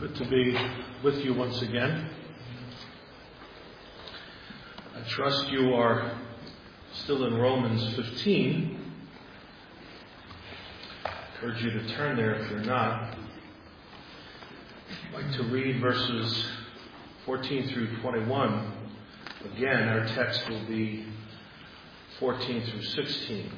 Good to be with you once again. I trust you are still in Romans 15. I encourage you to turn there if you're not. I'd like to read verses 14 through 21. Again, our text will be 14 through 16.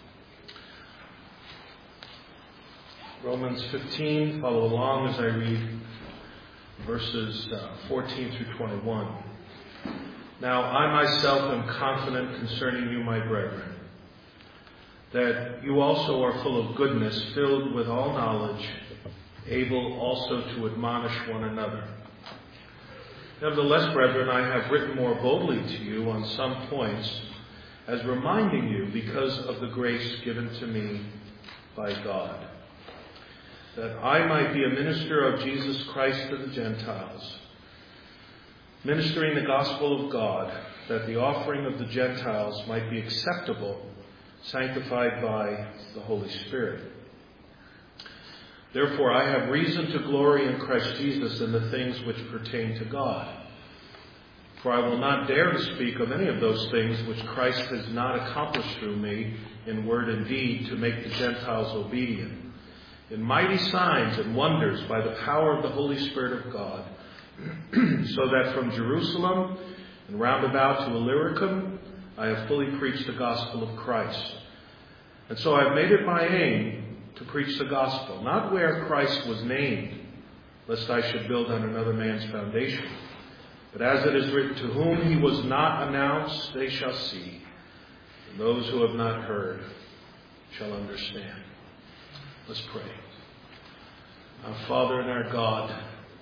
Romans 15, follow along as I read verses 14 through 21. Now I myself am confident concerning you, my brethren, that you also are full of goodness, filled with all knowledge, able also to admonish one another. Nevertheless, brethren, I have written more boldly to you on some points, as reminding you because of the grace given to me by God, that I might be a minister of Jesus Christ to the Gentiles, ministering the gospel of God, that the offering of the Gentiles might be acceptable, sanctified by the Holy Spirit. Therefore, I have reason to glory in Christ Jesus in the things which pertain to God. For I will not dare to speak of any of those things which Christ has not accomplished through me in word and deed to make the Gentiles obedient, in mighty signs and wonders by the power of the Holy Spirit of God, so that from Jerusalem and round about to Illyricum I have fully preached the gospel of Christ. And so I have made it my aim to preach the gospel, not where Christ was named, lest I should build on another man's foundation. But as it is written, to whom he was not announced, they shall see, and those who have not heard shall understand. Let's pray. Our Father and our God,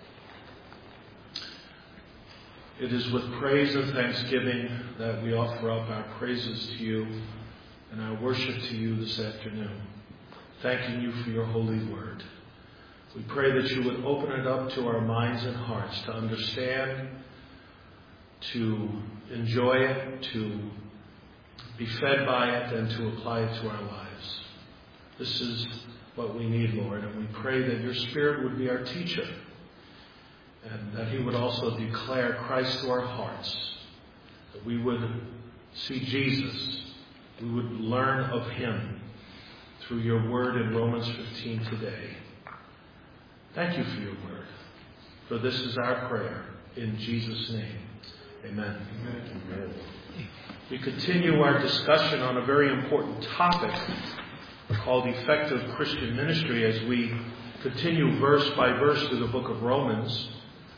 it is with praise and thanksgiving that we offer up our praises to you and our worship to you this afternoon, thanking you for your holy word. We pray that you would open it up to our minds and hearts to understand, to enjoy it, to be fed by it, and to apply it to our lives. This is what we need, Lord, and we pray that your Spirit would be our teacher and that he would also declare Christ to our hearts, that we would see Jesus, we would learn of him through your word in Romans 15 today. Thank you for your word, for this is our prayer in Jesus' name. Amen. Amen. We continue our discussion on a very important topic called effective Christian ministry as we continue verse by verse through the book of Romans.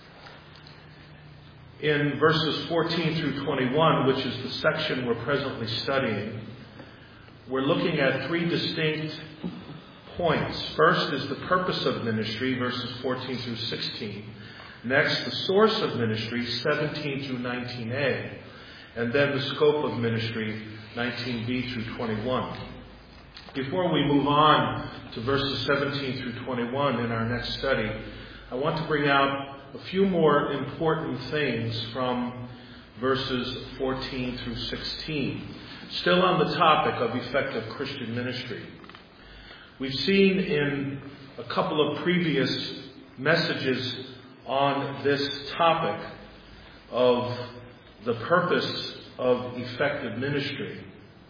In verses 14 through 21, which is the section we're presently studying, we're looking at three distinct points. First is the purpose of ministry, verses 14 through 16. Next, the source of ministry, 17 through 19a. And then the scope of ministry, 19b through 21. Before we move on to verses 17 through 21 in our next study, I want to bring out a few more important things from verses 14 through 16. Still on the topic of effective Christian ministry. We've seen in a couple of previous messages on this topic of the purpose of effective ministry.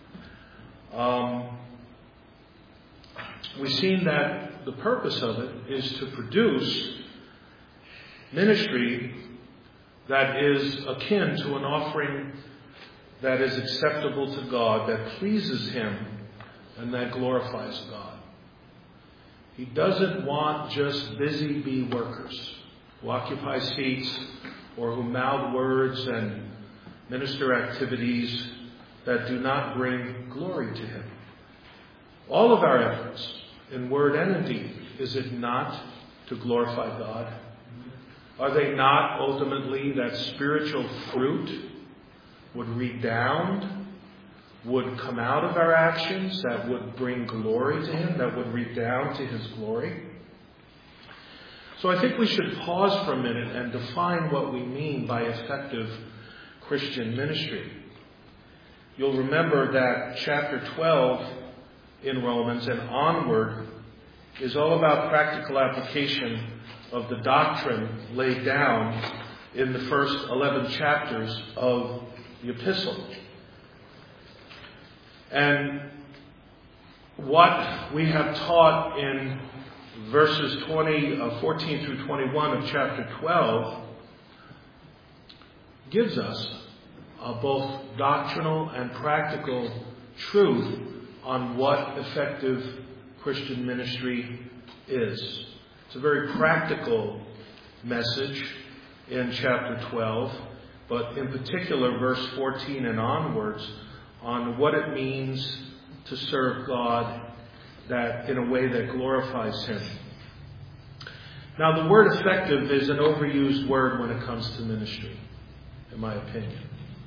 We've seen that the purpose of it is to produce ministry that is akin to an offering that is acceptable to God, that pleases him, and that glorifies God. He doesn't want just busy bee workers who occupy seats or who mouth words and minister activities that do not bring glory to him. All of our efforts, in word and in deed, is it not to glorify God? Are they not ultimately that spiritual fruit would redound, would come out of our actions, that would bring glory to him, that would redound to his glory? So I think we should pause for a minute and define what we mean by effective Christian ministry. You'll remember that chapter 12 in Romans and onward is all about practical application of the doctrine laid down in the first 11 chapters of the epistle. And what we have taught in verses 14 through 21 of chapter 12 gives us both doctrinal and practical truth on what effective Christian ministry is. It's a very practical message in chapter 12, but in particular verse 14 and onwards on what it means to serve God that in a way that glorifies Him. Now, the word effective is an overused word when it comes to ministry, in my opinion.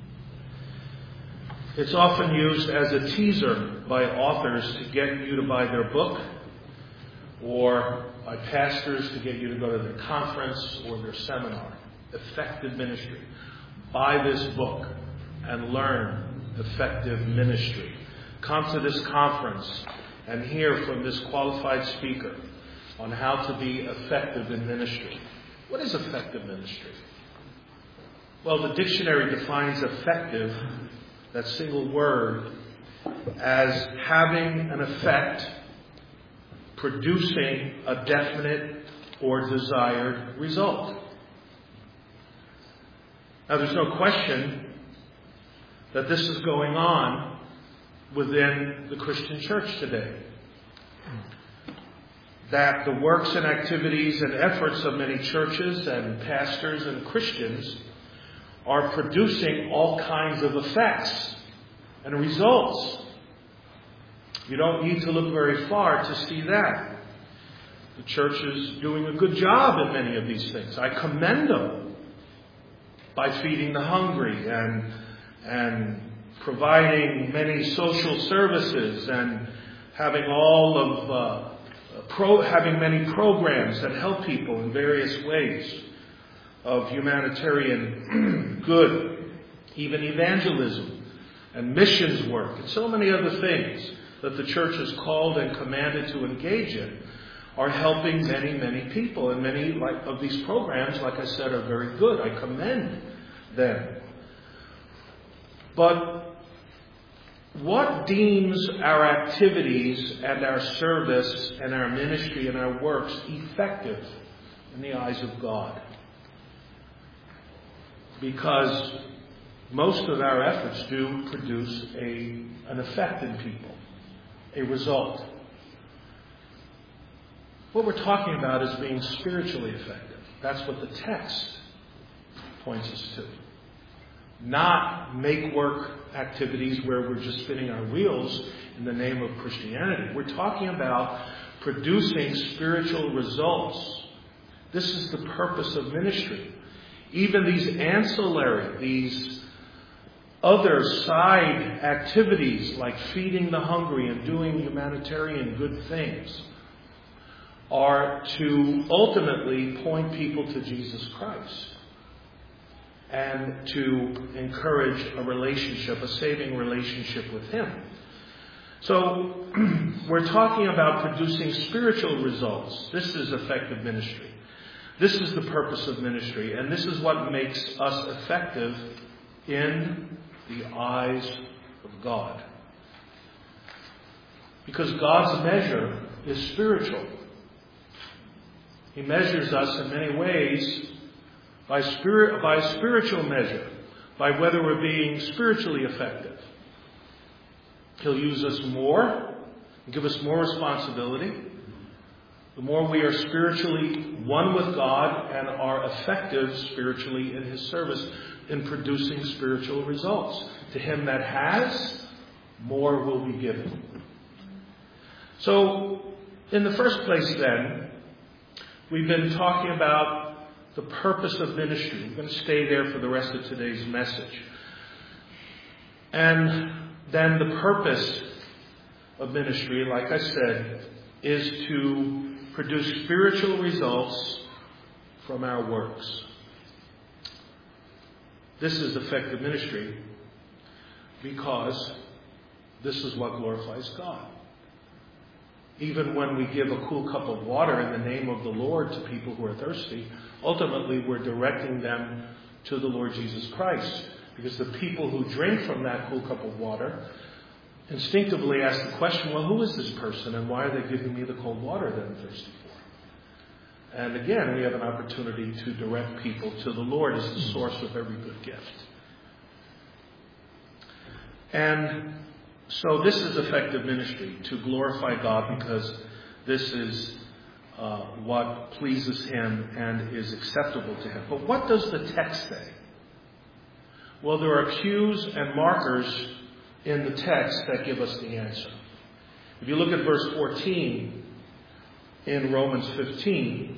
It's often used as a teaser by authors to get you to buy their book, or by pastors to get you to go to their conference or their seminar. Effective ministry. Buy this book and learn effective ministry. Come to this conference and hear from this qualified speaker on how to be effective in ministry. What is effective ministry? Well, the dictionary defines effective, that single word, as having an effect, producing a definite or desired result. Now, there's no question that this is going on within the Christian church today. That the works and activities and efforts of many churches and pastors and Christians are producing all kinds of effects and results. You don't need to look very far to see that. The church is doing a good job in many of these things. I commend them by feeding the hungry and providing many social services and having having many programs that help people in various ways of humanitarian good, even evangelism and missions work, and so many other things that the church is called and commanded to engage in are helping many, many people. And many of these programs, like I said, are very good. I commend them. But what deems our activities and our service and our ministry and our works effective in the eyes of God? Because most of our efforts do produce an effect in people, a result. What we're talking about is being spiritually effective. That's what the text points us to. Not make-work activities where we're just spinning our wheels in the name of Christianity. We're talking about producing spiritual results. This is the purpose of ministry. Even these ancillary, these other side activities like feeding the hungry and doing humanitarian good things are to ultimately point people to Jesus Christ and to encourage a relationship, a saving relationship with Him. So we're talking about producing spiritual results. This is effective ministry. This is the purpose of ministry, and this is what makes us effective in the eyes of God. Because God's measure is spiritual. He measures us in many ways by spiritual measure, by whether we're being spiritually effective. He'll use us more, give us more responsibility. The more we are spiritually one with God and are effective spiritually in His service in producing spiritual results. To him that has, more will be given. So, in the first place then, we've been talking about the purpose of ministry. We're going to stay there for the rest of today's message. And then the purpose of ministry, like I said, is to produce spiritual results from our works. This is effective ministry because this is what glorifies God. Even when we give a cool cup of water in the name of the Lord to people who are thirsty, ultimately we're directing them to the Lord Jesus Christ. Because the people who drink from that cool cup of water instinctively ask the question, well, who is this person and why are they giving me the cold water that I'm thirsty for? And again, we have an opportunity to direct people to the Lord as the source of every good gift. And so this is effective ministry, to glorify God, because this is what pleases Him and is acceptable to Him. But what does the text say? Well, there are cues and markers in the text that give us the answer. If you look at verse 14 in Romans 15,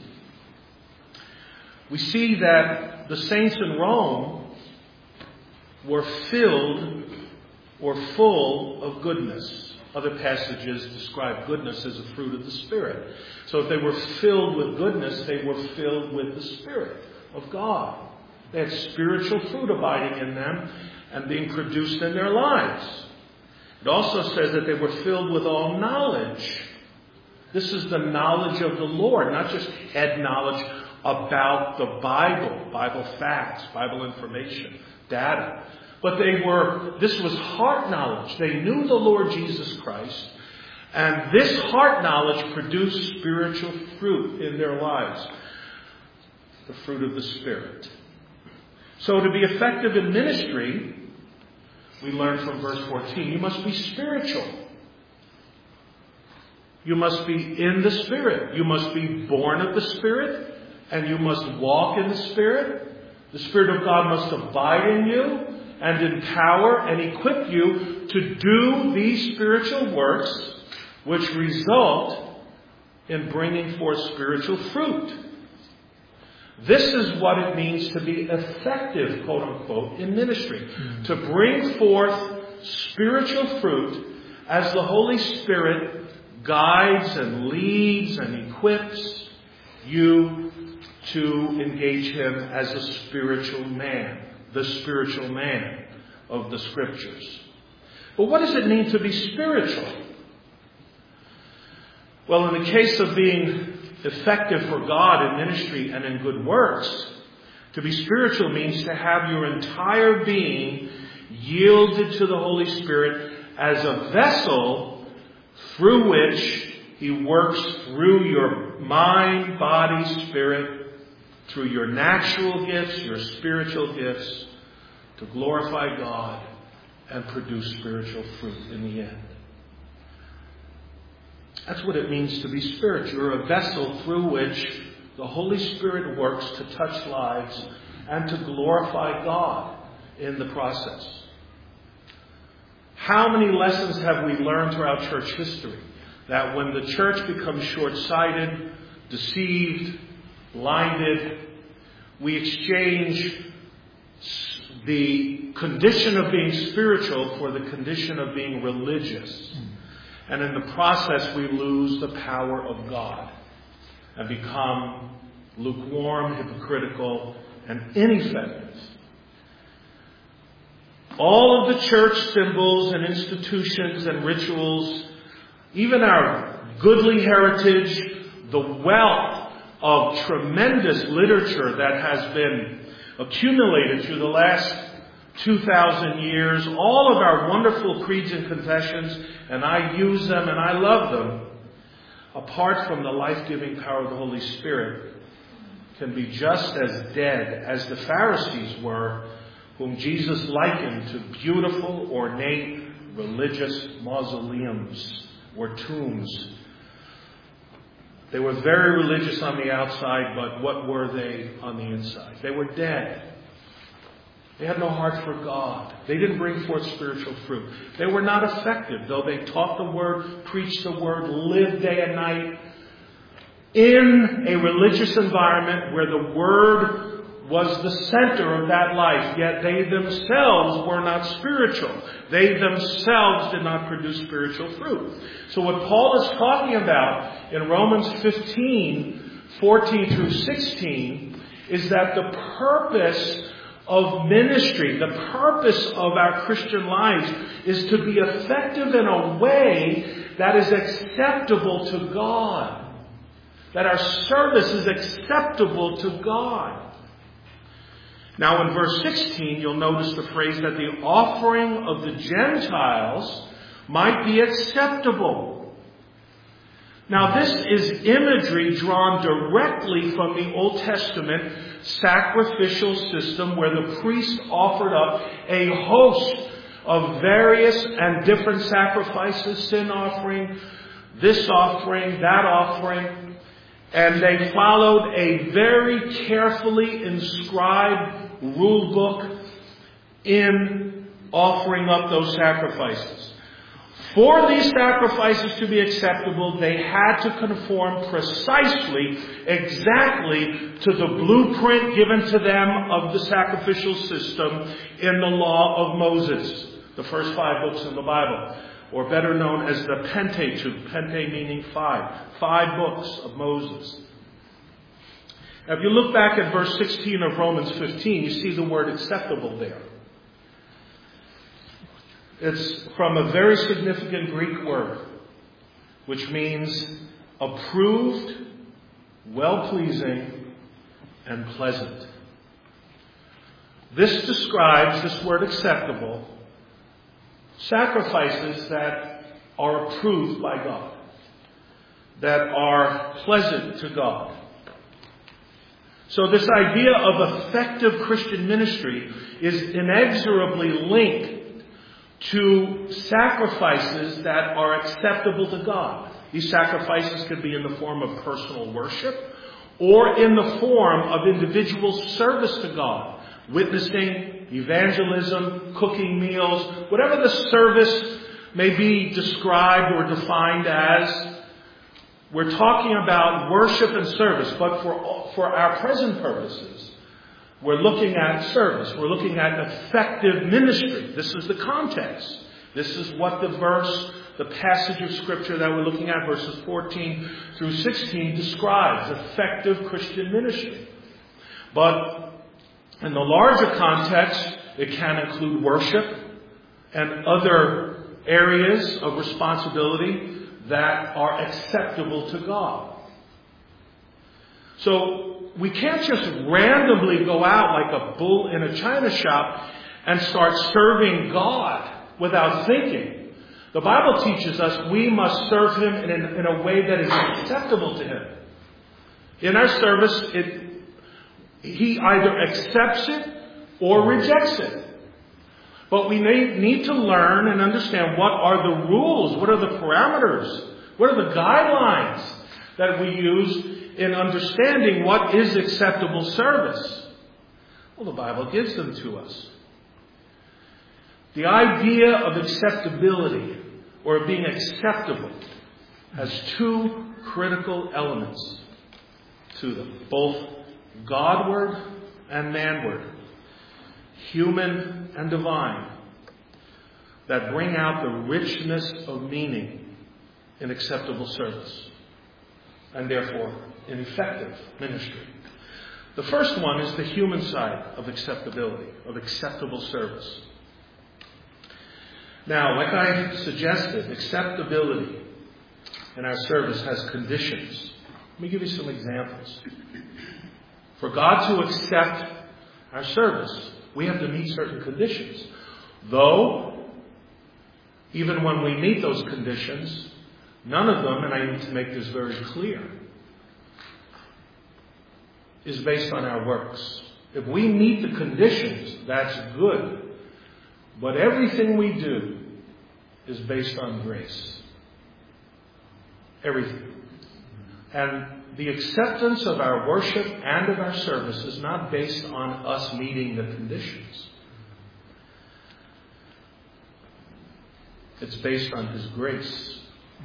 we see that the saints in Rome were filled or full of goodness. Other passages describe goodness as a fruit of the Spirit. So if they were filled with goodness, they were filled with the Spirit of God. They had spiritual fruit abiding in them and being produced in their lives. It also says that they were filled with all knowledge. This is the knowledge of the Lord, not just head knowledge about the Bible facts, Bible information, data. But this was heart knowledge. They knew the Lord Jesus Christ, and this heart knowledge produced spiritual fruit in their lives. The fruit of the Spirit. So to be effective in ministry, we learn from verse 14, you must be spiritual. You must be in the Spirit. You must be born of the Spirit, and you must walk in the Spirit. The Spirit of God must abide in you and empower and equip you to do these spiritual works, which result in bringing forth spiritual fruit. This is what it means to be effective, quote unquote, in ministry. To bring forth spiritual fruit as the Holy Spirit guides and leads and equips you to engage Him as a spiritual man, the spiritual man of the Scriptures. But what does it mean to be spiritual? Well, in the case of being effective for God in ministry and in good works, to be spiritual means to have your entire being yielded to the Holy Spirit as a vessel through which He works through your mind, body, spirit, through your natural gifts, your spiritual gifts, to glorify God and produce spiritual fruit in the end. That's what it means to be spiritual. You're a vessel through which the Holy Spirit works to touch lives and to glorify God in the process. How many lessons have we learned throughout church history? That when the church becomes short-sighted, deceived, blinded, we exchange the condition of being spiritual for the condition of being religious. And in the process, we lose the power of God and become lukewarm, hypocritical, and ineffective. All of the church symbols and institutions and rituals, even our goodly heritage, the wealth of tremendous literature that has been accumulated through the last 2,000 years, all of our wonderful creeds and confessions, and I use them and I love them, apart from the life-giving power of the Holy Spirit, can be just as dead as the Pharisees were, whom Jesus likened to beautiful, ornate, religious mausoleums or tombs. They were very religious on the outside, but what were they on the inside? They were dead. They had no heart for God. They didn't bring forth spiritual fruit. They were not effective, though they taught the Word, preached the Word, lived day and night in a religious environment where the Word was the center of that life, yet they themselves were not spiritual. They themselves did not produce spiritual fruit. So what Paul is talking about in Romans 15, 14 through 16, is that the purpose of ministry, the purpose of our Christian lives, is to be effective in a way that is acceptable to God. That our service is acceptable to God. Now in verse 16, you'll notice the phrase that the offering of the Gentiles might be acceptable. Now this is imagery drawn directly from the Old Testament sacrificial system where the priest offered up a host of various and different sacrifices, sin offering, this offering, that offering, and they followed a very carefully inscribed rule book in offering up those sacrifices. For these sacrifices to be acceptable, they had to conform precisely, exactly to the blueprint given to them of the sacrificial system in the law of Moses, the first 5 books in the Bible, or better known as the Pentateuch, Pente meaning 5 books of Moses. Now, if you look back at verse 16 of Romans 15, you see the word acceptable there. It's from a very significant Greek word, which means approved, well-pleasing, and pleasant. This describes, this word acceptable, sacrifices that are approved by God, that are pleasant to God. So this idea of effective Christian ministry is inexorably linked to sacrifices that are acceptable to God. These sacrifices could be in the form of personal worship or in the form of individual service to God, witnessing, evangelism, cooking meals, whatever the service may be described or defined as. We're talking about worship and service, but for our present purposes, we're looking at service. We're looking at effective ministry. This is the context. This is what the passage of Scripture that we're looking at, verses 14 through 16, describes. Effective Christian ministry. But in the larger context, it can include worship and other areas of responsibility that are acceptable to God. So we can't just randomly go out like a bull in a china shop and start serving God without thinking. The Bible teaches us we must serve Him in a way that is acceptable to Him. In our service, He either accepts it or rejects it. But we need to learn and understand what are the rules, what are the parameters, what are the guidelines that we use in understanding what is acceptable service. Well, the Bible gives them to us. The idea of acceptability or being acceptable has 2 critical elements to them, both Godward and manward, human and divine, that bring out the richness of meaning in acceptable service, and therefore in effective ministry. The first one is the human side of acceptability, of acceptable service. Now, like I suggested, acceptability in our service has conditions. Let me give you some examples. For God to accept our service, we have to meet certain conditions. Though, even when we meet those conditions, none of them, and I need to make this very clear, is based on our works. If we meet the conditions, that's good. But everything we do is based on grace. Everything. And the acceptance of our worship and of our service is not based on us meeting the conditions. It's based on His grace.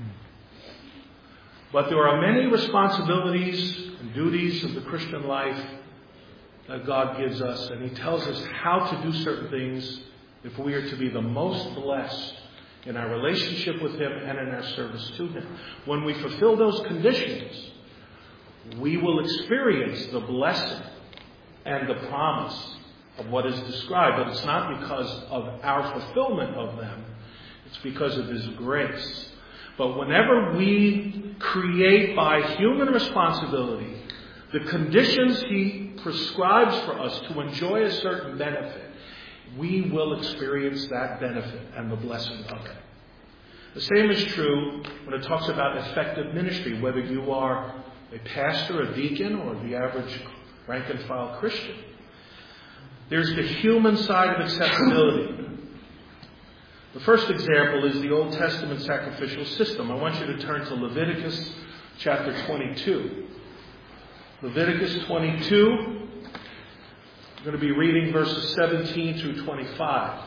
But there are many responsibilities and duties of the Christian life that God gives us, and He tells us how to do certain things if we are to be the most blessed in our relationship with Him and in our service to Him. When we fulfill those conditions, we will experience the blessing and the promise of what is described. But it's not because of our fulfillment of them. It's because of His grace. But whenever we create by human responsibility the conditions He prescribes for us to enjoy a certain benefit, we will experience that benefit and the blessing of it. The same is true when it talks about effective ministry, whether you are a pastor, a deacon, or the average rank and file Christian. There's the human side of acceptability. The first example is the Old Testament sacrificial system. I want you to turn to Leviticus chapter 22. Leviticus 22. I'm going to be reading verses 17 through 25.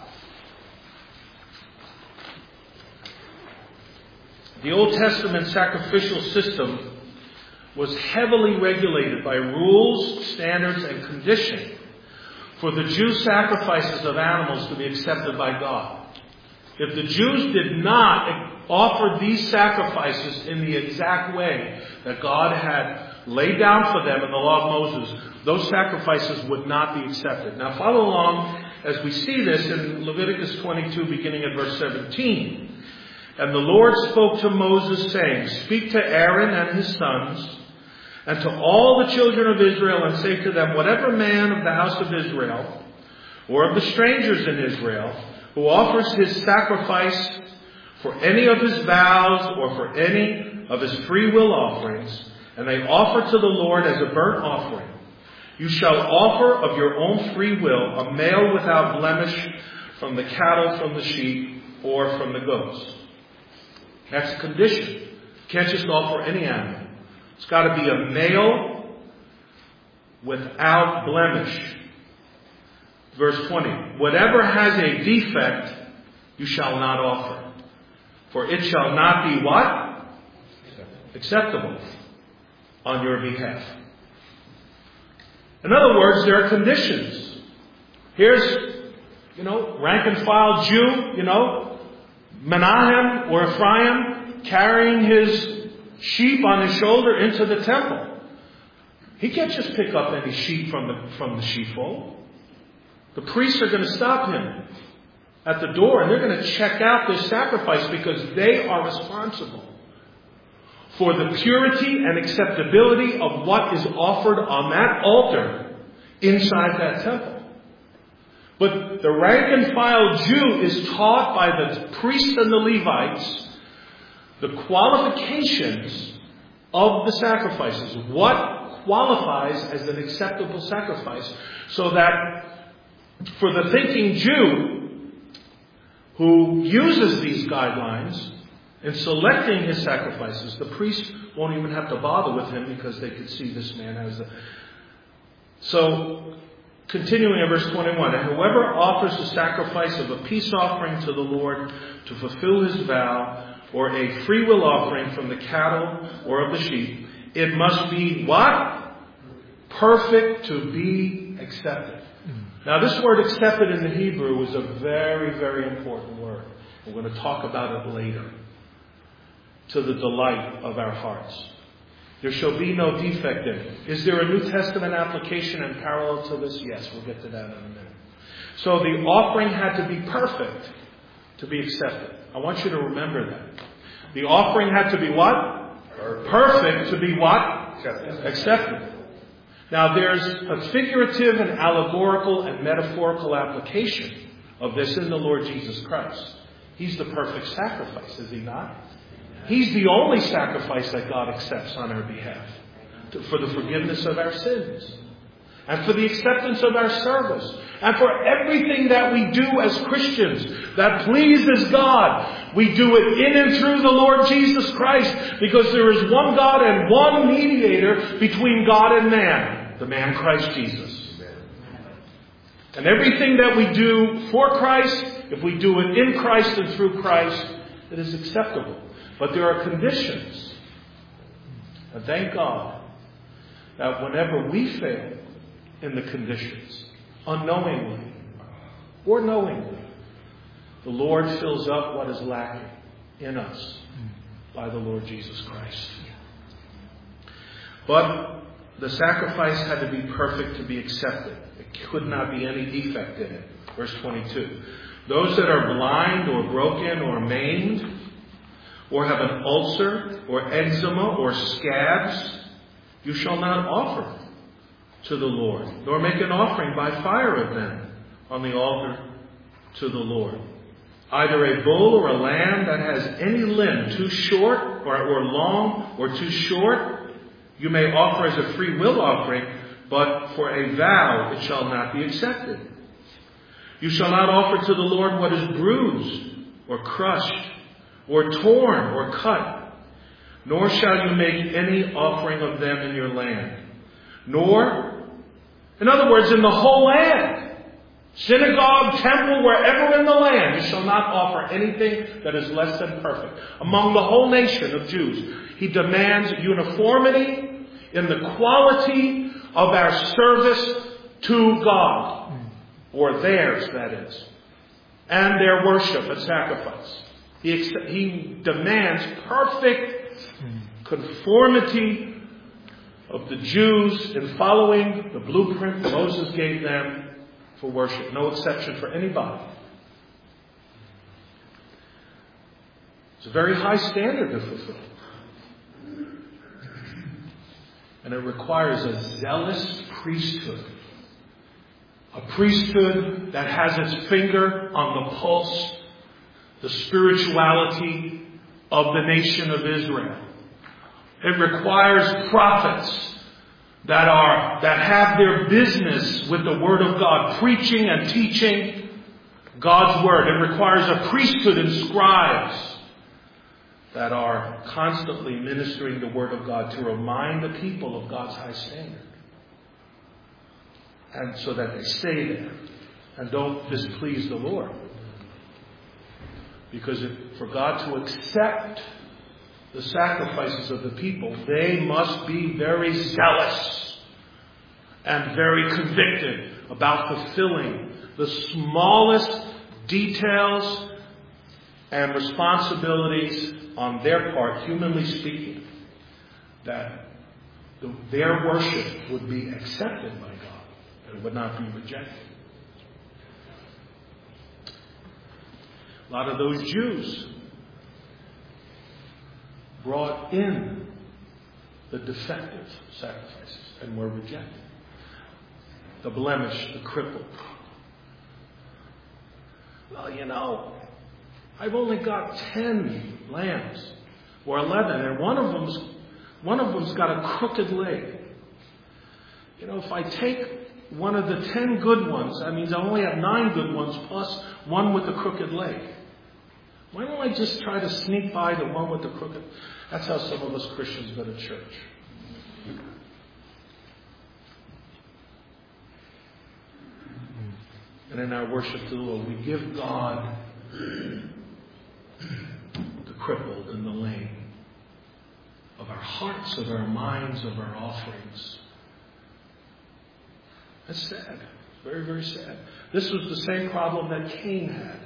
The Old Testament sacrificial system was heavily regulated by rules, standards, and conditions for the Jews' sacrifices of animals to be accepted by God. If the Jews did not offer these sacrifices in the exact way that God had laid down for them in the law of Moses, those sacrifices would not be accepted. Now follow along as we see this in Leviticus 22, beginning at verse 17. And the Lord spoke to Moses, saying, Speak to Aaron and his sons, and to all the children of Israel, and say to them, Whatever man of the house of Israel, or of the strangers in Israel, who offers his sacrifice for any of his vows or for any of his free will offerings, and they offer to the Lord as a burnt offering, you shall offer of your own free will a male without blemish from the cattle, from the sheep, or from the goats. That's a condition. You can't just offer any animal. It's got to be a male without blemish. Verse 20, whatever has a defect, you shall not offer. For it shall not be what? Acceptable on your behalf. In other words, there are conditions. Here's, rank and file Jew, Menahem or Ephraim carrying his sheep on his shoulder into the temple. He can't just pick up any sheep from the sheepfold. The priests are going to stop him at the door and they're going to check out this sacrifice because they are responsible for the purity and acceptability of what is offered on that altar inside that temple. But the rank and file Jew is taught by the priests and the Levites the qualifications of the sacrifices. What qualifies as an acceptable sacrifice, so that for the thinking Jew who uses these guidelines in selecting his sacrifices, the priest won't even have to bother with him because they could see this man as a... So, continuing in verse 21, and whoever offers the sacrifice of a peace offering to the Lord to fulfill his vow, or a free will offering from the cattle or of the sheep, it must be what? Perfect to be accepted. Now this word accepted in the Hebrew is a very, very important word. We're going to talk about it later. To the delight of our hearts. There shall be no defect in it. Is there a New Testament application in parallel to this? Yes, we'll get to that in a minute. So the offering had to be perfect to be accepted. I want you to remember that. The offering had to be what? Perfect to be what? Accepted. Now there's a figurative and allegorical and metaphorical application of this in the Lord Jesus Christ. He's the perfect sacrifice, is he not? He's the only sacrifice that God accepts on our behalf for the forgiveness of our sins and for the acceptance of our service and for everything that we do as Christians that pleases God. We do it in and through the Lord Jesus Christ, because there is one God and one mediator between God and man, the man Christ Jesus. And everything that we do for Christ, if we do it in Christ and through Christ, it is acceptable. But there are conditions. And thank God that whenever we fail in the conditions, unknowingly or knowingly, the Lord fills up what is lacking in us by the Lord Jesus Christ. But the sacrifice had to be perfect to be accepted. There could not be any defect in it. Verse 22. Those that are blind or broken or maimed, or have an ulcer, or eczema, or scabs, you shall not offer to the Lord, nor make an offering by fire of them on the altar to the Lord. Either a bull or a lamb that has any limb too short or long or too short, you may offer as a free will offering, but for a vow it shall not be accepted. You shall not offer to the Lord what is bruised or crushed or torn or cut, nor shall you make any offering of them in your land. Nor, in other words, in the whole land, synagogue, temple, wherever in the land, you shall not offer anything that is less than perfect. Among the whole nation of Jews, he demands uniformity in the quality of our service to God, or theirs, that is, and their worship and sacrifice. He demands perfect conformity of the Jews in following the blueprint Moses gave them for worship. No exception for anybody. It's a very high standard to fulfill. And it requires a zealous priesthood. A priesthood that has its finger on the pulse, the spirituality of the nation of Israel. It requires prophets that have their business with the Word of God, preaching and teaching God's Word. It requires a priesthood and scribes that are constantly ministering the Word of God to remind the people of God's high standard. And so that they stay there and don't displease the Lord. Because for God to accept the sacrifices of the people, they must be very zealous and very convicted about fulfilling the smallest details and responsibilities on their part, humanly speaking, that their worship would be accepted by God and would not be rejected. A lot of those Jews brought in the defective sacrifices and were rejected. The blemished, the crippled. Well, I've only got 10 lambs or 11, and one of them's got a crooked leg. If I take one of the 10 good ones, that means I only have 9 good ones plus one with a crooked leg. Why don't I just try to sneak by the one with the crooked? That's how some of us Christians go to church. And in our worship to the Lord, we give God the crippled and the lame of our hearts, of our minds, of our offerings. That's sad. Very, very sad. This was the same problem that Cain had.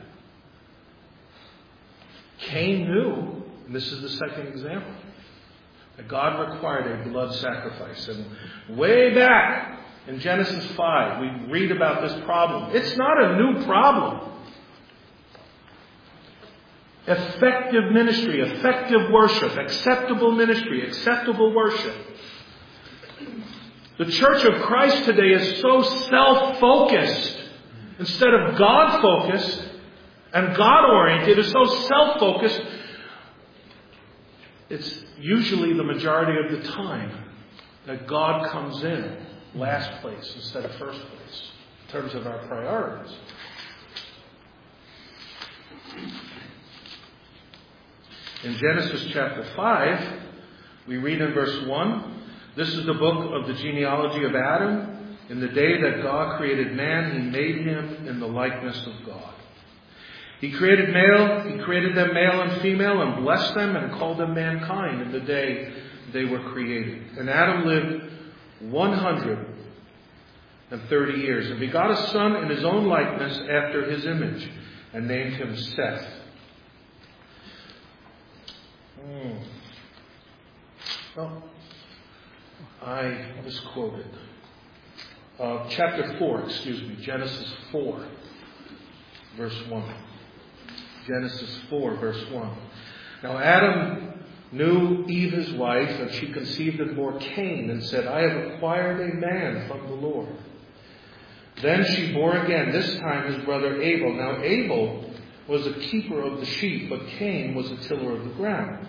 Cain knew, and this is the second example, that God required a blood sacrifice. And way back in Genesis 5, we read about this problem. It's not a new problem. Effective ministry, effective worship, acceptable ministry, acceptable worship. The Church of Christ today is so self-focused instead of God-focused and God-oriented. It's so self-focused. It's usually the majority of the time that God comes in last place instead of first place in terms of our priorities. In Genesis chapter 5, we read in verse 1, "This is the book of the genealogy of Adam. In the day that God created man, he made him in the likeness of God. He created them male and female, and blessed them and called them mankind in the day they were created. And Adam lived 130 years, and begot a son in his own likeness after his image, and named him Seth." Oh, I misquoted. Chapter 4, Genesis 4, verse 1. Genesis 4, verse 1. Now Adam knew Eve his wife, and she conceived and bore Cain, and said, I have acquired a man from the Lord. Then she bore again, this time his brother Abel. Now Abel was a keeper of the sheep, but Cain was a tiller of the ground.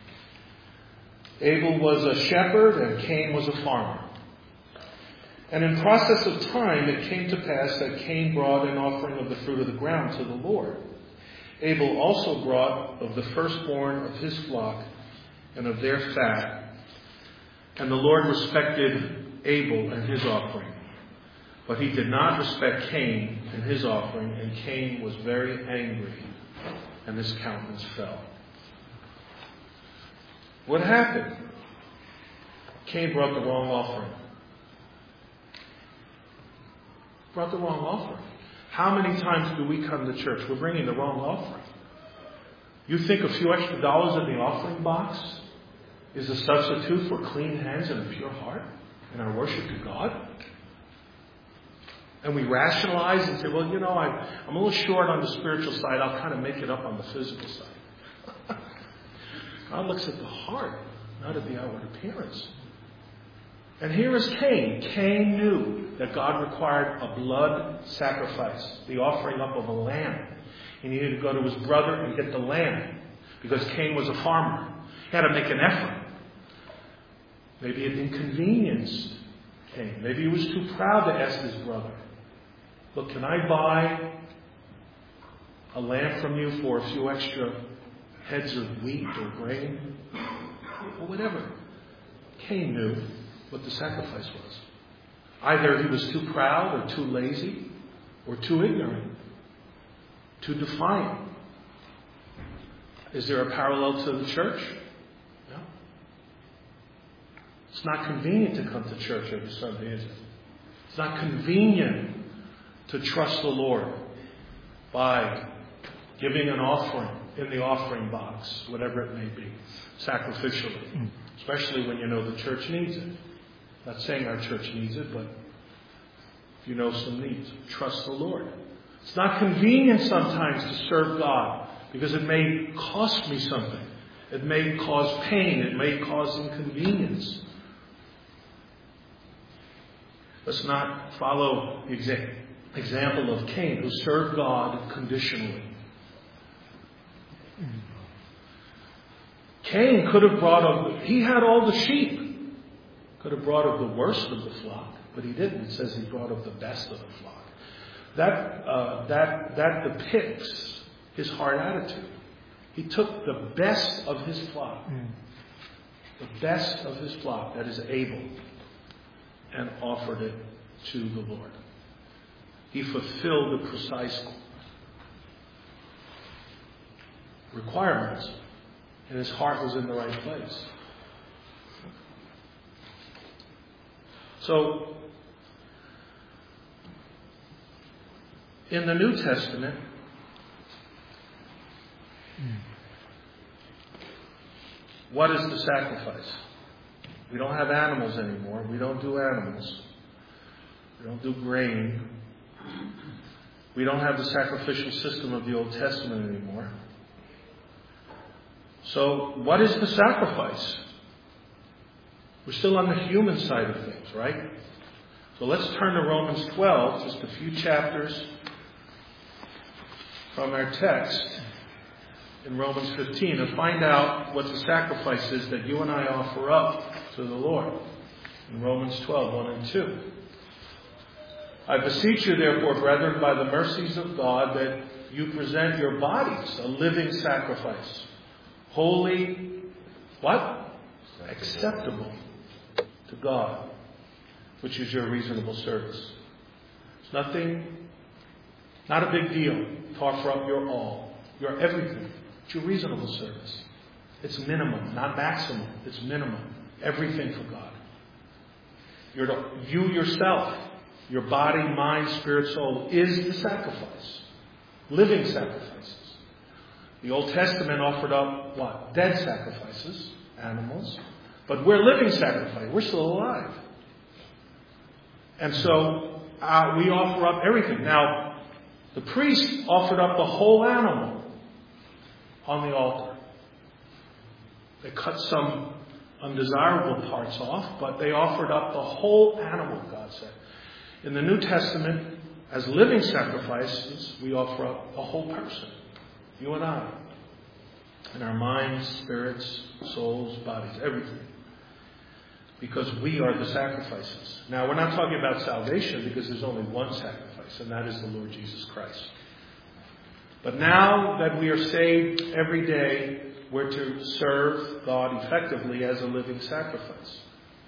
Abel was a shepherd, and Cain was a farmer. And in process of time, it came to pass that Cain brought an offering of the fruit of the ground to the Lord. Abel also brought of the firstborn of his flock and of their fat. And the Lord respected Abel and his offering. But he did not respect Cain and his offering, and Cain was very angry, and his countenance fell. What happened? Cain brought the wrong offering. Brought the wrong offering. How many times do we come to church? We're bringing the wrong offering. You think a few extra dollars in the offering box is a substitute for clean hands and a pure heart in our worship to God? And we rationalize and say, well, you know, I'm a little short on the spiritual side. I'll kind of make it up on the physical side. God looks at the heart, not at the outward appearance. And here is Cain. Cain knew that God required a blood sacrifice, the offering up of a lamb. He needed to go to his brother and get the lamb, because Cain was a farmer. He had to make an effort. Maybe it inconvenienced Cain. Maybe he was too proud to ask his brother, look, can I buy a lamb from you for a few extra heads of wheat or grain? Or whatever. Cain knew what the sacrifice was. Either he was too proud or too lazy or too ignorant, too defiant. Is there a parallel to the church? No. It's not convenient to come to church every Sunday, is it? It's not convenient to trust the Lord by giving an offering in the offering box, whatever it may be, sacrificially, especially when you know the church needs it. Not saying our church needs it, but if you know some needs, trust the Lord. It's not convenient sometimes to serve God because it may cost me something. It may cause pain. It may cause inconvenience. Let's not follow the example of Cain, who served God conditionally. Cain could have he had all the sheep. Could have brought of the worst of the flock, but he didn't. It says he brought of the best of the flock. That depicts his heart attitude. He took the best of his flock, the best of his flock, that is Abel, and offered it to the Lord. He fulfilled the precise requirements, and his heart was in the right place. So, in the New Testament, what is the sacrifice? We don't have animals anymore. We don't do animals. We don't do grain. We don't have the sacrificial system of the Old Testament anymore. So, what is the sacrifice? We're still on the human side of things, right? So let's turn to Romans 12, just a few chapters from our text in Romans 15, and find out what the sacrifice is that you and I offer up to the Lord. In Romans 12, 1 and 2. I beseech you, therefore, brethren, by the mercies of God, that you present your bodies a living sacrifice, holy, what? Acceptable to God, which is your reasonable service. It's not a big deal to offer up your all, your everything. It's your reasonable service. It's minimum, not maximum. It's minimum. Everything for God. You yourself, your body, mind, spirit, soul, is the sacrifice. Living sacrifices. The Old Testament offered up what? Dead sacrifices, animals. But we're living sacrifice. We're still alive. And so we offer up everything. Now, the priest offered up the whole animal on the altar. They cut some undesirable parts off, but they offered up the whole animal, God said. In the New Testament, as living sacrifices, we offer up a whole person. You and I. In our minds, spirits, souls, bodies, everything. Because we are the sacrifices. Now, we're not talking about salvation because there's only one sacrifice, and that is the Lord Jesus Christ. But now that we are saved every day, we're to serve God effectively as a living sacrifice.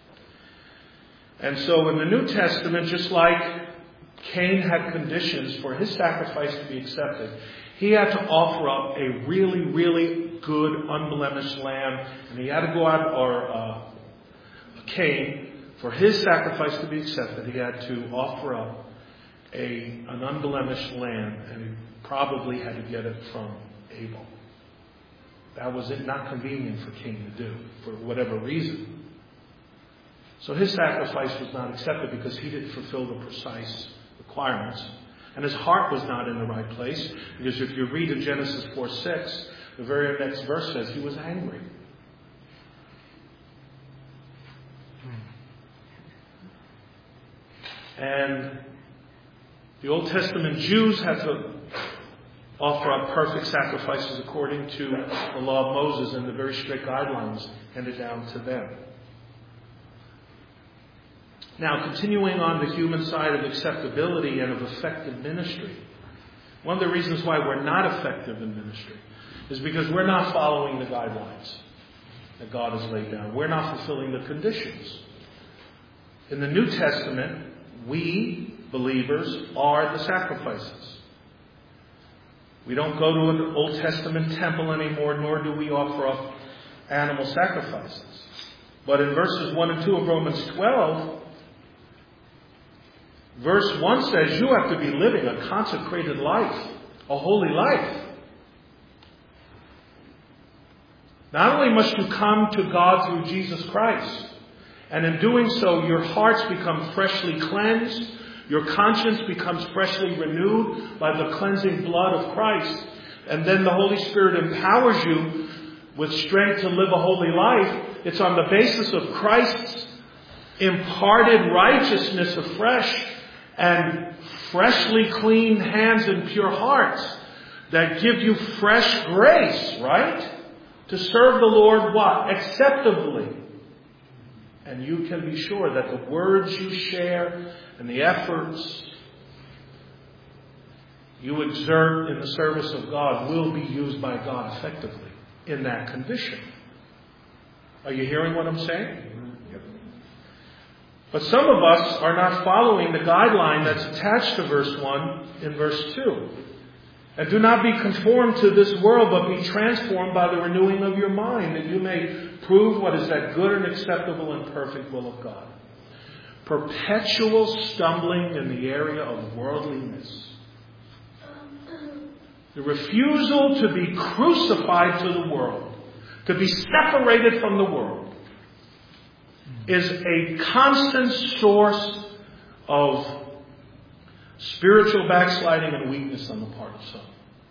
And so in the New Testament, just like Cain had conditions for his sacrifice to be accepted, he had to offer up a really, really good, unblemished lamb. And he had to go out, or Cain, for his sacrifice to be accepted, he had to offer up an unblemished lamb, and he probably had to get it from Abel. That was not convenient for Cain to do, for whatever reason. So his sacrifice was not accepted because he didn't fulfill the precise requirements. And his heart was not in the right place. Because if you read in Genesis 4:6, the very next verse says he was angry. And the Old Testament Jews had to offer up perfect sacrifices according to the law of Moses and the very strict guidelines handed down to them. Now, continuing on the human side of acceptability and of effective ministry, one of the reasons why we're not effective in ministry is because we're not following the guidelines that God has laid down. We're not fulfilling the conditions. In the New Testament, we, believers, are the sacrifices. We don't go to an Old Testament temple anymore, nor do we offer up animal sacrifices. But in verses 1 and 2 of Romans 12, verse 1 says you have to be living a consecrated life, a holy life. Not only must you come to God through Jesus Christ, and in doing so, your hearts become freshly cleansed, your conscience becomes freshly renewed by the cleansing blood of Christ, and then the Holy Spirit empowers you with strength to live a holy life. It's on the basis of Christ's imparted righteousness afresh and freshly clean hands and pure hearts that give you fresh grace, right? To serve the Lord what? Acceptably. And you can be sure that the words you share and the efforts you exert in the service of God will be used by God effectively in that condition. Are you hearing what I'm saying? But some of us are not following the guideline that's attached to verse 1 in verse 2. And do not be conformed to this world, but be transformed by the renewing of your mind, that you may prove what is that good and acceptable and perfect will of God. Perpetual stumbling in the area of worldliness. The refusal to be crucified to the world, to be separated from the world, is a constant source of spiritual backsliding and weakness on the part of some.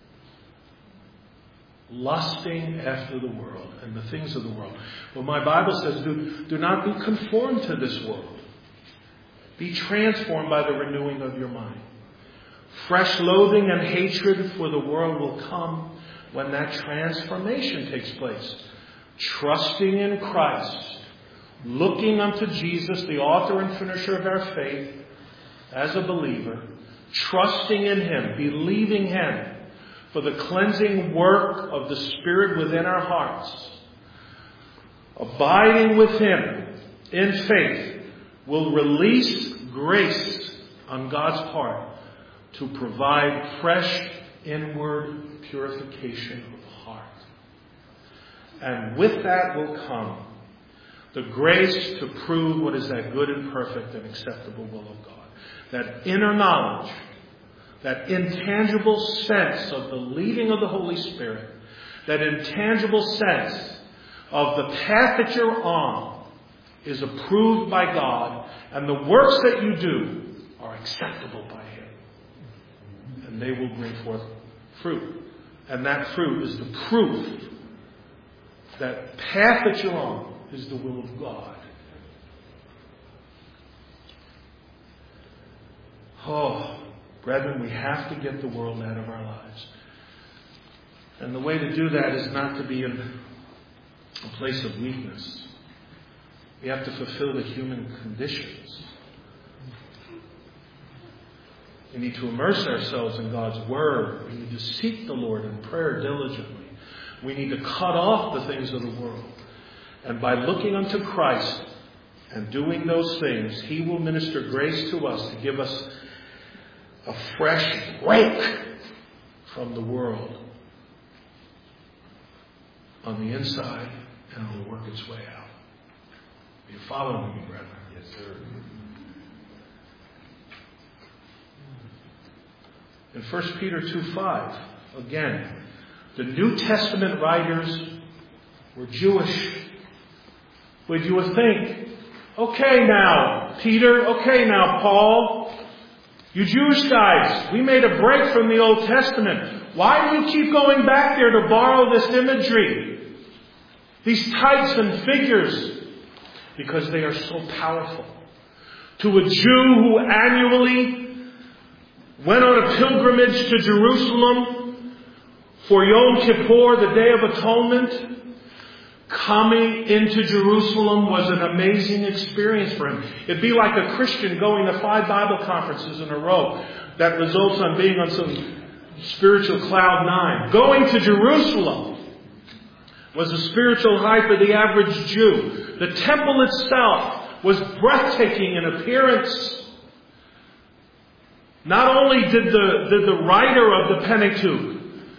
Lusting after the world and the things of the world. Well, my Bible says, do not be conformed to this world. Be transformed by the renewing of your mind. Fresh loathing and hatred for the world will come when that transformation takes place. Trusting in Christ, looking unto Jesus, the author and finisher of our faith, as a believer, trusting in Him, believing Him for the cleansing work of the Spirit within our hearts, abiding with Him in faith will release grace on God's part to provide fresh inward purification of the heart. And with that will come the grace to prove what is that good and perfect and acceptable will of God. That inner knowledge, that intangible sense of the leading of the Holy Spirit, that intangible sense of the path that you're on is approved by God, and the works that you do are acceptable by Him. And they will bring forth fruit. And that fruit is the proof that path that you're on is the will of God. Oh, brethren, we have to get the world out of our lives. And the way to do that is not to be in a place of weakness. We have to fulfill the human conditions. We need to immerse ourselves in God's Word. We need to seek the Lord in prayer diligently. We need to cut off the things of the world. And by looking unto Christ and doing those things, He will minister grace to us to give us a fresh break from the world on the inside, and it will work its way out. Are you following me, brethren? Yes, sir. In 1 Peter 2:5, again, the New Testament writers were Jewish. Would you think, okay now, Peter, okay now, Paul, you Jewish guys, we made a break from the Old Testament. Why do you keep going back there to borrow this imagery? These types and figures? Because they are so powerful. To a Jew who annually went on a pilgrimage to Jerusalem for Yom Kippur, the Day of Atonement, coming into Jerusalem was an amazing experience for him. It'd be like a Christian going to 5 Bible conferences in a row that results on being on some spiritual cloud 9. Going to Jerusalem was a spiritual high for the average Jew. The temple itself was breathtaking in appearance. Not only did the writer of the Pentateuch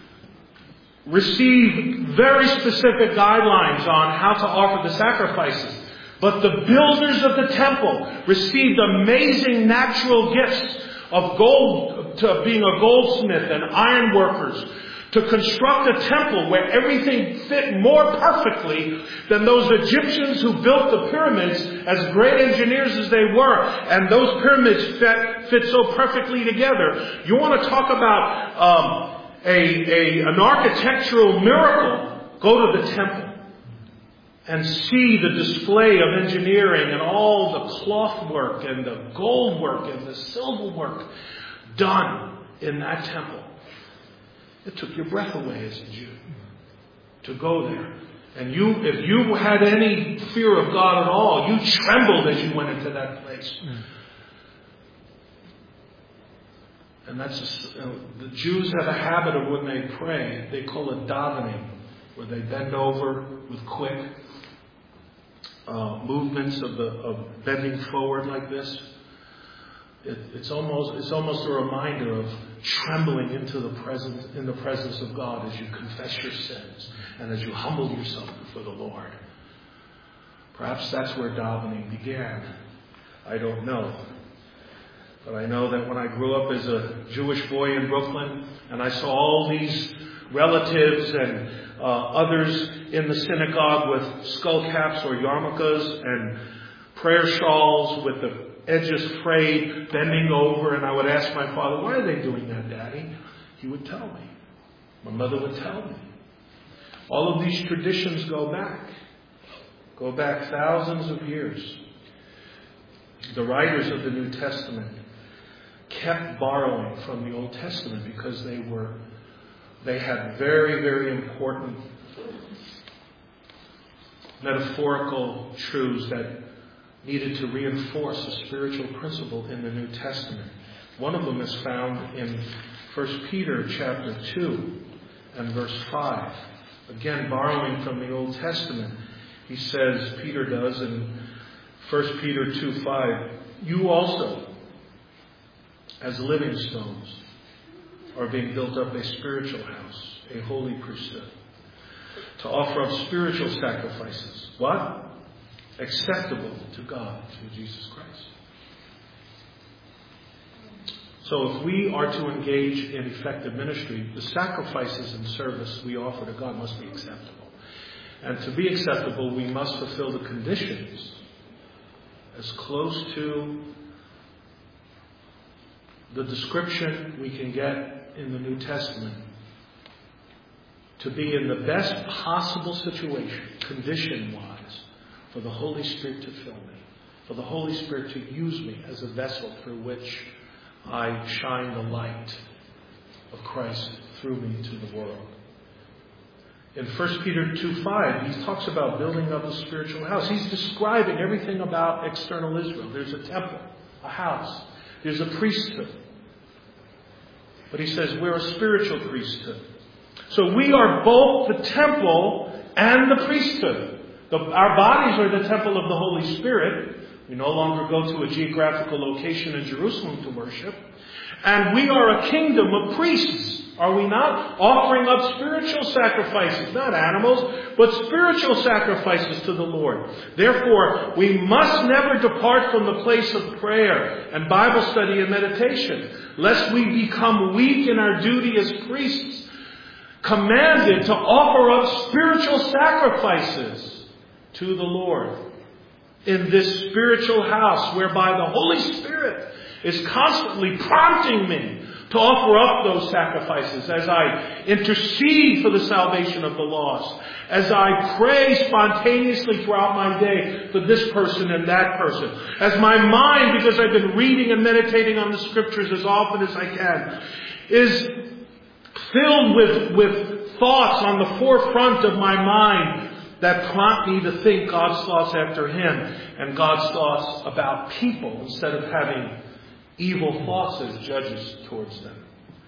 receive very specific guidelines on how to offer the sacrifices, but the builders of the temple received amazing natural gifts of gold, to being a goldsmith and iron workers, to construct a temple where everything fit more perfectly than those Egyptians who built the pyramids, as great engineers as they were, and those pyramids fit so perfectly together. You want to talk about an architectural miracle? Go to the temple and see the display of engineering and all the cloth work and the gold work and the silver work done in that temple. It took your breath away as a Jew to go there. And if you had any fear of God at all, you trembled as you went into that place. And the Jews have a habit of, when they pray, they call it davening, where they bend over with quick movements of bending forward like this. It's almost a reminder of trembling in the presence of God as you confess your sins and as you humble yourself before the Lord. Perhaps that's where davening began. I don't know. But I know that when I grew up as a Jewish boy in Brooklyn and I saw all these relatives and others in the synagogue with skull caps or yarmulkes and prayer shawls with the edges frayed, bending over, and I would ask my father, why are they doing that, Daddy? He would tell me. My mother would tell me. All of these traditions go back thousands of years. The writers of the New Testament kept borrowing from the Old Testament because they had very, very important metaphorical truths that needed to reinforce a spiritual principle in the New Testament. One of them is found in 1 Peter chapter 2 and verse 5. Again, borrowing from the Old Testament, he says, Peter does in 1 Peter 2:5, you also, as living stones, are being built up a spiritual house, a holy priesthood, to offer up spiritual sacrifices. What? Acceptable to God through Jesus Christ. So if we are to engage in effective ministry, the sacrifices and service we offer to God must be acceptable. And to be acceptable, we must fulfill the conditions as close to the description we can get in the New Testament to be in the best possible situation, condition-wise, for the Holy Spirit to fill me, for the Holy Spirit to use me as a vessel through which I shine the light of Christ through me to the world. In 1 Peter 2:5, he talks about building up a spiritual house. He's describing everything about external Israel. There's a temple, a house. There's a priesthood. But he says we're a spiritual priesthood. So we are both the temple and the priesthood. Our bodies are the temple of the Holy Spirit. We no longer go to a geographical location in Jerusalem to worship. And we are a kingdom of priests, are we not? Offering up spiritual sacrifices, not animals, but spiritual sacrifices to the Lord. Therefore, we must never depart from the place of prayer and Bible study and meditation, lest we become weak in our duty as priests, commanded to offer up spiritual sacrifices to the Lord in this spiritual house, whereby the Holy Spirit is constantly prompting me to offer up those sacrifices as I intercede for the salvation of the lost, as I pray spontaneously throughout my day for this person and that person, as my mind, because I've been reading and meditating on the Scriptures as often as I can, is filled with thoughts on the forefront of my mind that prompt me to think God's thoughts after Him and God's thoughts about people instead of having evil thoughts as judges towards them.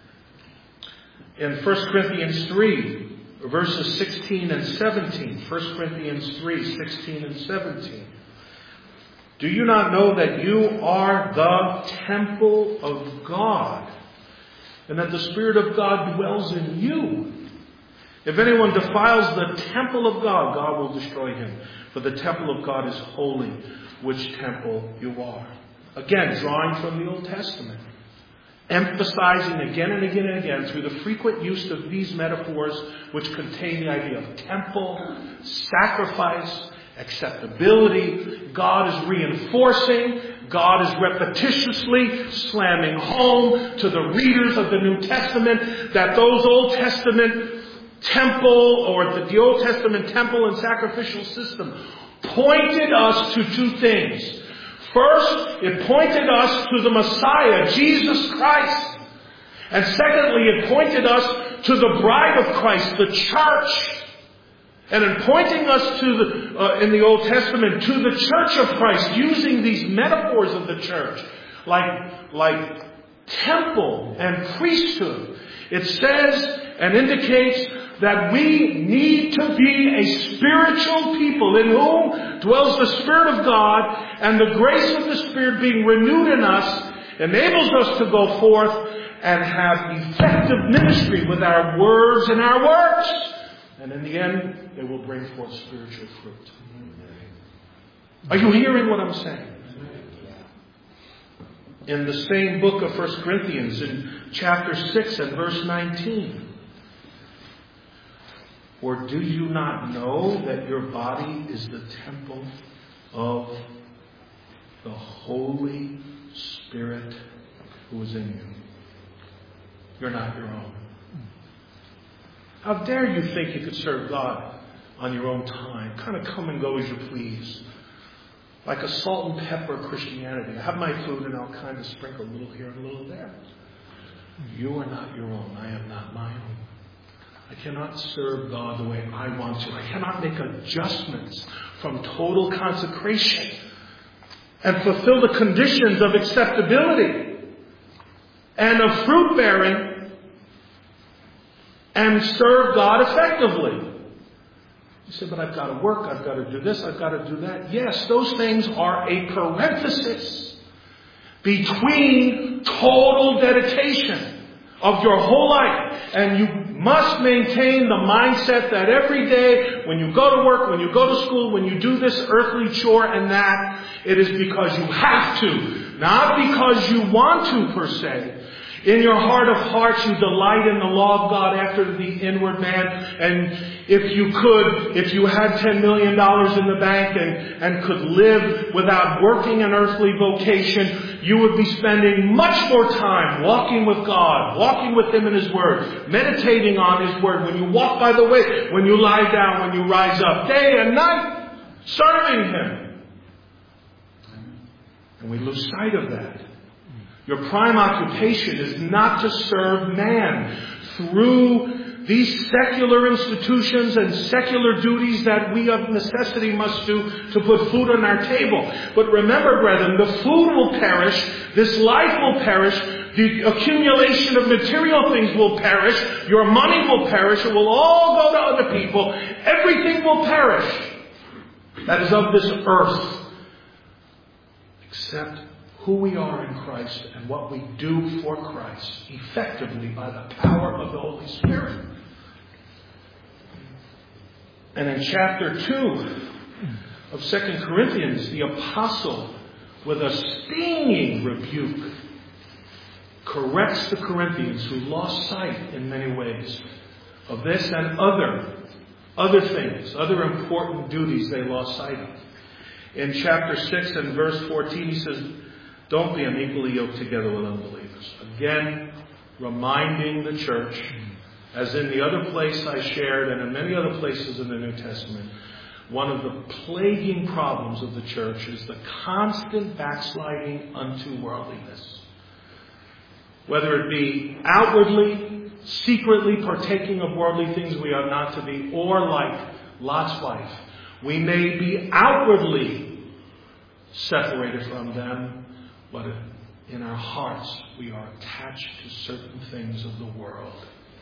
In 1 Corinthians 3, verses 16 and 17, 1 Corinthians 3, 16 and 17. Do you not know that you are the temple of God, and that the Spirit of God dwells in you? If anyone defiles the temple of God, God will destroy him. For the temple of God is holy, which temple you are. Again, drawing from the Old Testament. Emphasizing again and again and again through the frequent use of these metaphors which contain the idea of temple, sacrifice, acceptability. God is reinforcing. God is repetitiously slamming home to the readers of the New Testament that those Old Testament temple or the Old Testament temple and sacrificial system pointed us to two things. First, it pointed us to the Messiah, Jesus Christ. And secondly, it pointed us to the bride of Christ, the church. And in pointing us to in the Old Testament to the church of Christ, using these metaphors of the church, like temple and priesthood, it says and indicates that we need to be a spiritual people in whom dwells the Spirit of God, and the grace of the Spirit being renewed in us enables us to go forth and have effective ministry with our words and our works. And in the end, they will bring forth spiritual fruit. Are you hearing what I'm saying? In the same book of 1 Corinthians, in chapter 6 and verse 19, or do you not know that your body is the temple of the Holy Spirit who is in you? You're not your own. How dare you think you could serve God on your own time? Kind of come and go as you please. Like a salt and pepper Christianity. I have my food and I'll kind of sprinkle a little here and a little there. You are not your own. I am not my own. I cannot serve God the way I want to. I cannot make adjustments from total consecration and fulfill the conditions of acceptability and of fruit bearing and serve God effectively. You say, but I've got to work, I've got to do this, I've got to do that. Yes, those things are a parenthesis between total dedication of your whole life. And you must maintain the mindset that every day when you go to work, when you go to school, when you do this earthly chore and that, it is because you have to, not because you want to per se. In your heart of hearts, you delight in the law of God after the inward man. And if you had $10 million in the bank and could live without working an earthly vocation, you would be spending much more time walking with God, walking with Him in His Word, meditating on His Word, when you walk by the way, when you lie down, when you rise up, day and night, serving Him. And we lose sight of that. Your prime occupation is not to serve man through these secular institutions and secular duties that we of necessity must do to put food on our table. But remember, brethren, the food will perish, this life will perish, the accumulation of material things will perish, your money will perish, it will all go to other people, everything will perish that is of this earth, except who we are in Christ and what we do for Christ, effectively by the power of the Holy Spirit. And in chapter 2 of 2 Corinthians, the apostle, with a stinging rebuke, corrects the Corinthians who lost sight in many ways of this and other things, other important duties they lost sight of. In chapter 6 and verse 14, he says, don't be unequally yoked together with unbelievers. Again, reminding the church, as in the other place I shared and in many other places in the New Testament, one of the plaguing problems of the church is the constant backsliding unto worldliness. Whether it be outwardly, secretly partaking of worldly things we are not to be, or like Lot's wife, we may be outwardly separated from them, but in our hearts we are attached to certain things of the world.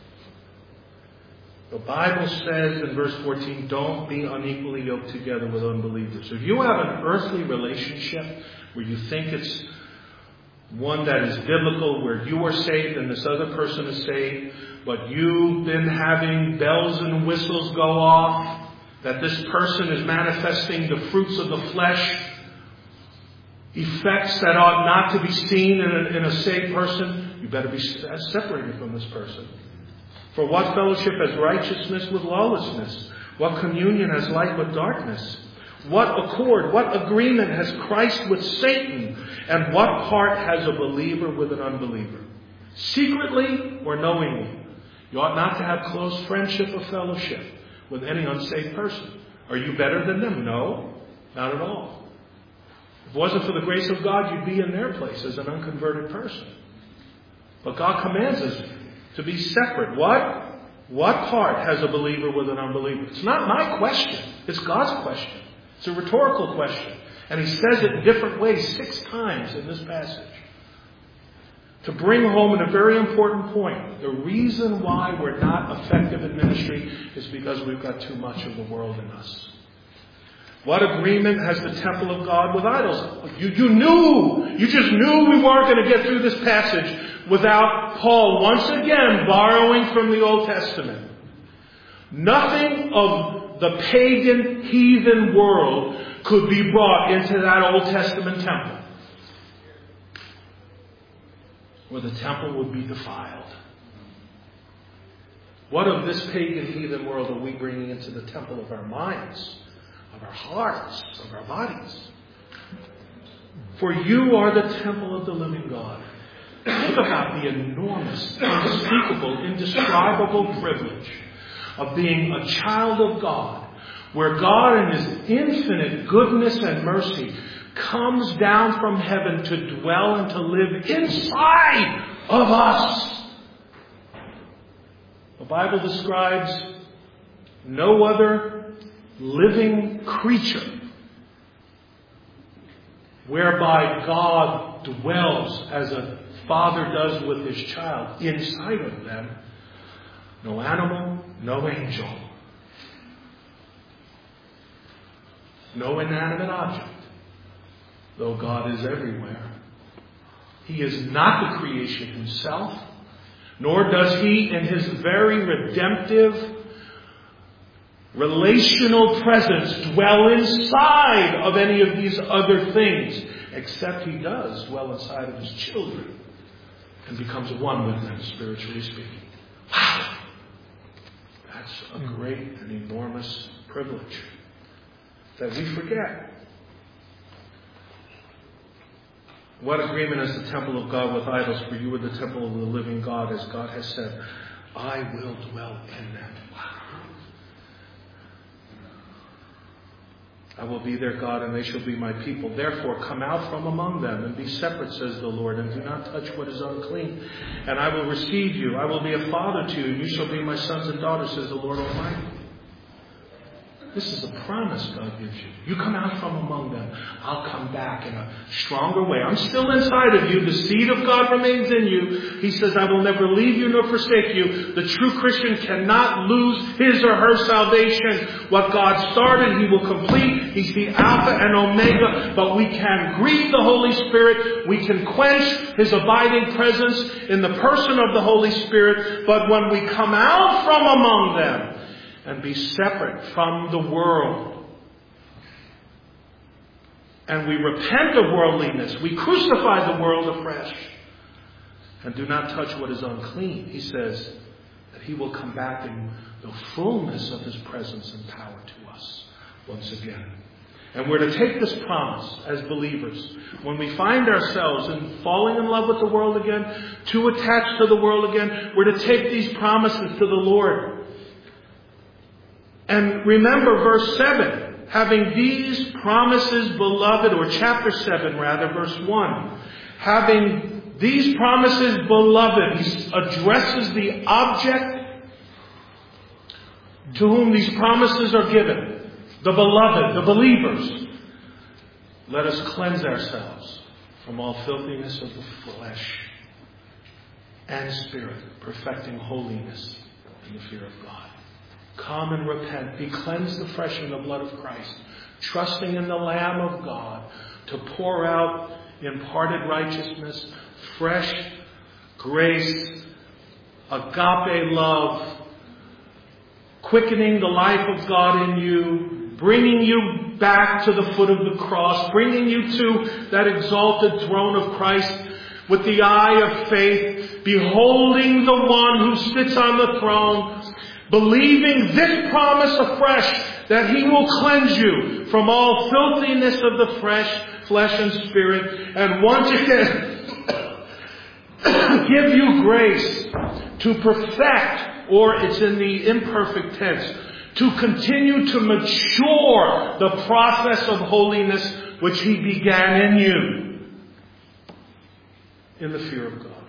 The Bible says in verse 14, don't be unequally yoked together with unbelievers. If you have an earthly relationship where you think it's one that is biblical, where you are saved and this other person is saved, but you've been having bells and whistles go off, that this person is manifesting the fruits of the flesh, effects that ought not to be seen in a saved person, you better be separated from this person. For what fellowship has righteousness with lawlessness? What communion has light with darkness? What accord, what agreement has Christ with Satan? And what part has a believer with an unbeliever? Secretly or knowingly? You ought not to have close friendship or fellowship with any unsaved person. Are you better than them? No, not at all. If it wasn't for the grace of God, you'd be in their place as an unconverted person. But God commands us to be separate. What part has a believer with an unbeliever? It's not my question. It's God's question. It's a rhetorical question. And He says it in different ways 6 times in this passage. To bring home a very important point. The reason why we're not effective in ministry is because we've got too much of the world in us. What agreement has the temple of God with idols? You just knew we weren't going to get through this passage without Paul once again borrowing from the Old Testament. Nothing of the pagan, heathen world could be brought into that Old Testament temple, where the temple would be defiled. What of this pagan, heathen world are we bringing into the temple of our minds, of our hearts, of our bodies? For you are the temple of the living God. Think about the enormous, unspeakable, indescribable privilege of being a child of God, where God in His infinite goodness and mercy comes down from heaven to dwell and to live inside of us. The Bible describes no other living creature whereby God dwells as a father does with his child inside of them. No animal, no angel, no inanimate object, though God is everywhere. He is not the creation Himself, nor does He in His very redemptive relational presence dwell inside of any of these other things, except He does dwell inside of His children. and becomes one with them, spiritually speaking. Wow! That's a great and enormous privilege that we forget. What agreement is the temple of God with idols? For you are the temple of the living God, as God has said, I will dwell in them. Wow. I will be their God, and they shall be my people. Therefore, come out from among them, and be separate, says the Lord, and do not touch what is unclean. And I will receive you. I will be a father to you, and you shall be my sons and daughters, says the Lord Almighty. This is a promise God gives you. You come out from among them. I'll come back in a stronger way. I'm still inside of you. The seed of God remains in you. He says, I will never leave you nor forsake you. The true Christian cannot lose his or her salvation. What God started, He will complete. He's the Alpha and Omega. But we can grieve the Holy Spirit. We can quench His abiding presence in the person of the Holy Spirit. But when we come out from among them, and be separate from the world, and we repent of worldliness, we crucify the world afresh, and do not touch what is unclean, He says that He will come back in the fullness of His presence and power to us once again. And we're to take this promise as believers. When we find ourselves in falling in love with the world again, too attached to the world again, we're to take these promises to the Lord. And remember verse 7, having these promises, beloved, or chapter 7 rather, verse 1. Having these promises, beloved, he addresses the object to whom these promises are given. The beloved, the believers. Let us cleanse ourselves from all filthiness of the flesh and spirit, perfecting holiness in the fear of God. Come and repent. Be cleansed afresh in the blood of Christ, trusting in the Lamb of God to pour out imparted righteousness, fresh grace, agape love, quickening the life of God in you, bringing you back to the foot of the cross, bringing you to that exalted throne of Christ with the eye of faith, beholding the one who sits on the throne, believing this promise afresh, that He will cleanse you from all filthiness of the flesh and spirit, and once again give you grace to perfect, or it's in the imperfect tense, to continue to mature the process of holiness which He began in you in the fear of God.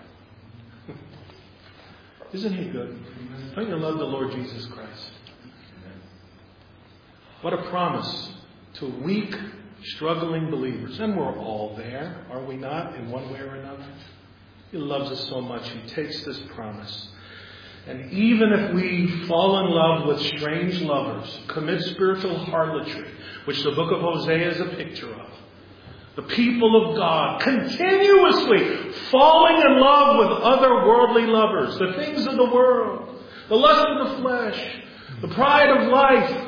Isn't He good? Don't you love the Lord Jesus Christ? What a promise to weak, struggling believers. And we're all there, are we not, in one way or another? He loves us so much. He takes this promise. And even if we fall in love with strange lovers, commit spiritual harlotry, which the book of Hosea is a picture of, the people of God continuously falling in love with other worldly lovers, the things of the world, the lust of the flesh, the pride of life.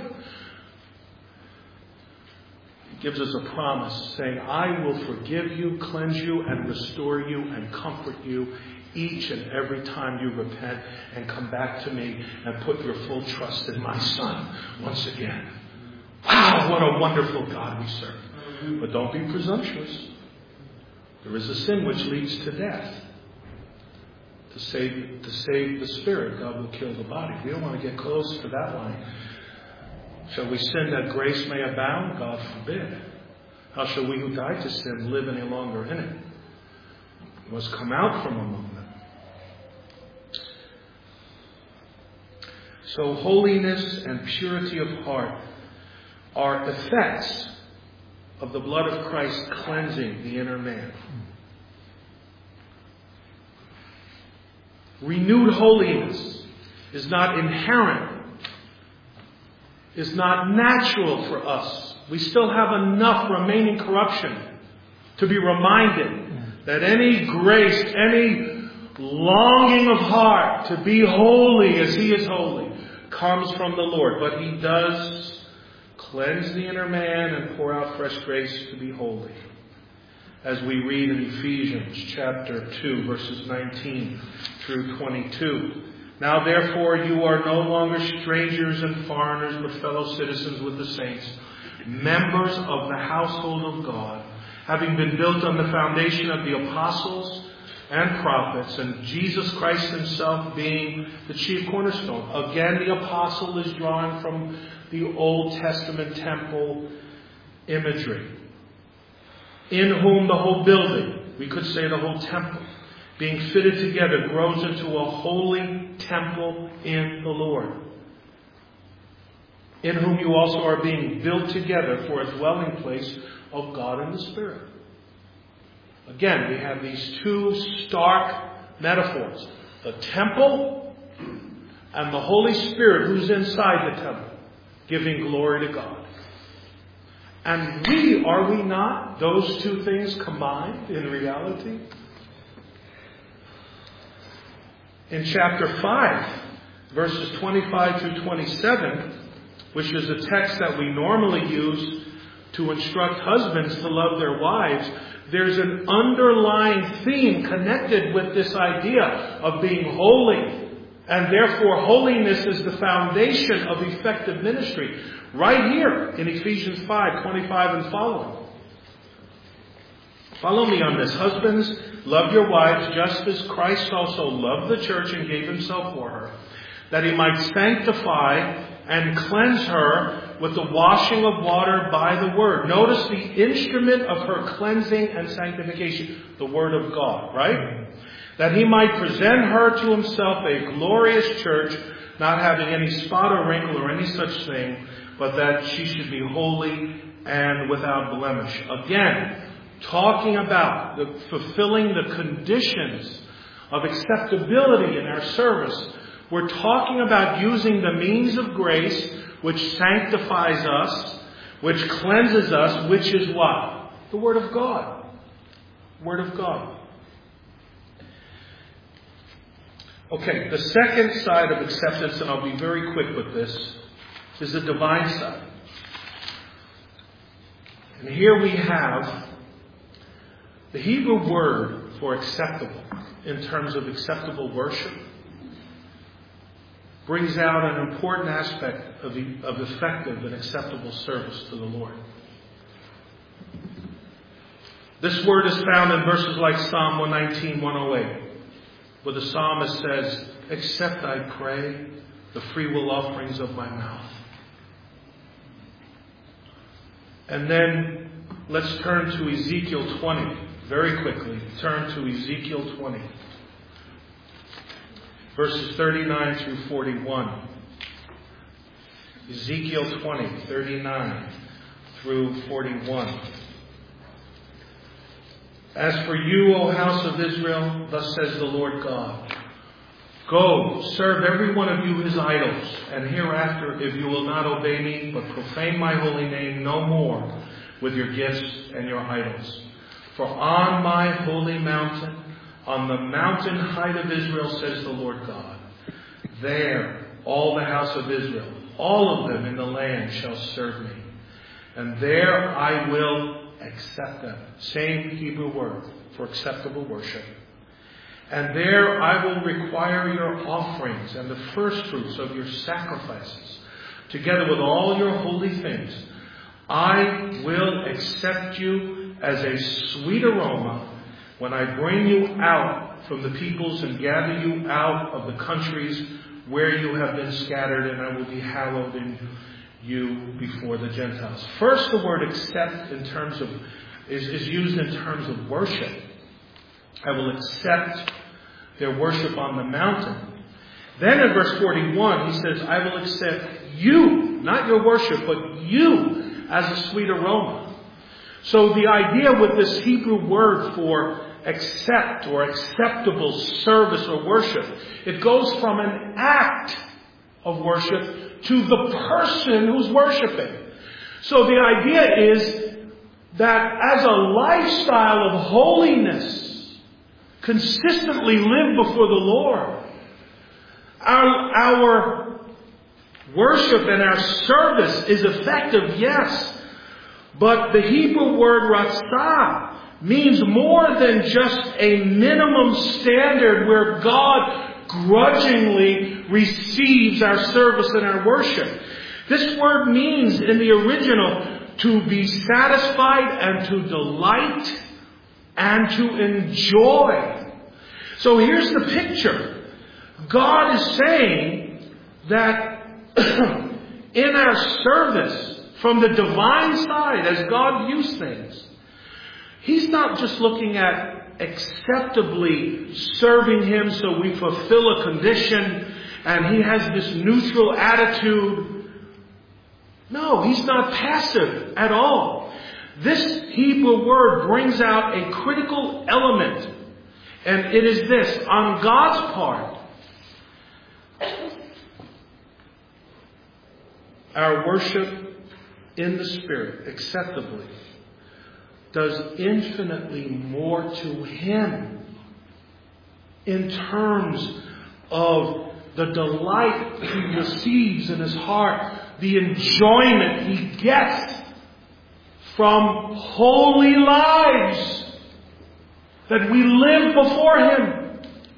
He gives us a promise saying, I will forgive you, cleanse you, and restore you, and comfort you each and every time you repent and come back to me and put your full trust in my Son once again. Wow, what a wonderful God we serve. But don't be presumptuous. There is a sin which leads to death. To save the spirit, God will kill the body. We don't want to get close to that line. Shall we sin that grace may abound? God forbid. How shall we who died to sin live any longer in it? We must come out from among them. So holiness and purity of heart are effects of the blood of Christ cleansing the inner man. Renewed holiness is not inherent, is not natural for us. We still have enough remaining corruption to be reminded that any grace, any longing of heart to be holy as He is holy comes from the Lord. But He does cleanse the inner man and pour out fresh grace to be holy. as we read in Ephesians chapter 2, verses 19 through 22. Now therefore you are no longer strangers and foreigners, but fellow citizens with the saints, members of the household of God, having been built on the foundation of the apostles and prophets, and Jesus Christ himself being the chief cornerstone. Again, the apostle is drawing from the Old Testament temple imagery, in whom the whole building, we could say the whole temple, being fitted together, grows into a holy temple in the Lord, in whom you also are being built together for a dwelling place of God in the Spirit. Again, we have these two stark metaphors. The temple and the Holy Spirit who's inside the temple, giving glory to God. And are we not, those two things combined in reality? In chapter 5, verses 25 through 27, which is a text that we normally use to instruct husbands to love their wives, there's an underlying theme connected with this idea of being holy. And therefore, holiness is the foundation of effective ministry. Right here in Ephesians 5, 25 and following. Follow me on this. Husbands, love your wives just as Christ also loved the church and gave himself for her, that he might sanctify and cleanse her with the washing of water by the word. Notice the instrument of her cleansing and sanctification, the word of God, right? That he might present her to himself a glorious church, not having any spot or wrinkle or any such thing, but that she should be holy and without blemish. Again, talking about fulfilling the conditions of acceptability in our service. We're talking about using the means of grace which sanctifies us, which cleanses us, which is what? The Word of God. Word of God. Okay, the second side of acceptance, and I'll be very quick with this, is the divine side. And here we have the Hebrew word for acceptable, in terms of acceptable worship, brings out an important aspect of effective and acceptable service to the Lord. This word is found in verses like Psalm 119, 108, where the psalmist says, "Accept, I pray, the freewill offerings of my mouth." And then let's turn to Ezekiel 20. Very quickly, turn to Ezekiel 20. Verses 39 through 41. Ezekiel 20, 39 through 41. As for you, O house of Israel, thus says the Lord God, go, serve every one of you his idols, and hereafter, if you will not obey me, but profane my holy name no more with your gifts and your idols. For on my holy mountain, on the mountain height of Israel, says the Lord God, there all the house of Israel, all of them in the land shall serve me. And there I will accept them. Same Hebrew word for acceptable worship. And there I will require your offerings and the firstfruits of your sacrifices, together with all your holy things. I will accept you as a sweet aroma when I bring you out from the peoples and gather you out of the countries where you have been scattered, and I will be hallowed in you before the Gentiles. First, the word accept in terms of is used in terms of worship. I will accept their worship on the mountain. Then in verse 41, he says, I will accept you, not your worship, but you as a sweet aroma. So the idea with this Hebrew word for accept or acceptable service or worship, it goes from an act of worship to the person who's worshiping. So the idea is that as a lifestyle of holiness, consistently live before the Lord, our worship and our service is effective, yes. But the Hebrew word ratzah means more than just a minimum standard where God grudgingly receives our service and our worship. This word means in the original to be satisfied and to delight and to enjoy. So here's the picture. God is saying that in our service, from the divine side, as God views things, He's not just looking at acceptably serving Him so we fulfill a condition and He has this neutral attitude. No, He's not passive at all. This Hebrew word brings out a critical element, and it is this: on God's part, our worship in the Spirit, acceptably, does infinitely more to Him in terms of the delight He receives in His heart, the enjoyment He gets from holy lives that we live before Him.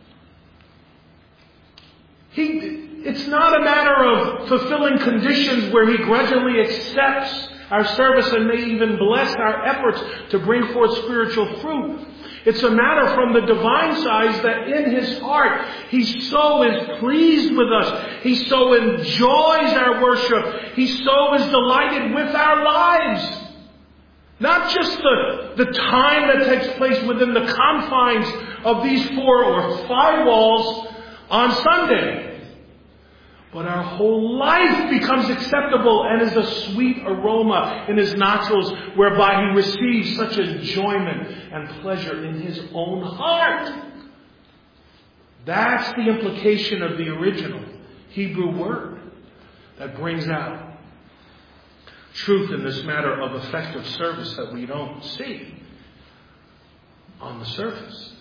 It's not a matter of fulfilling conditions where He grudgingly accepts our service and may even bless our efforts to bring forth spiritual fruit. It's a matter from the divine side that in His heart He so is pleased with us. He so enjoys our worship. He so is delighted with our lives. Not just the time that takes place within the confines of these 4 or 5 walls on Sunday. But our whole life becomes acceptable and is a sweet aroma in His nostrils, whereby He receives such enjoyment and pleasure in His own heart. That's the implication of the original Hebrew word that brings out truth in this matter of effective service that we don't see on the surface.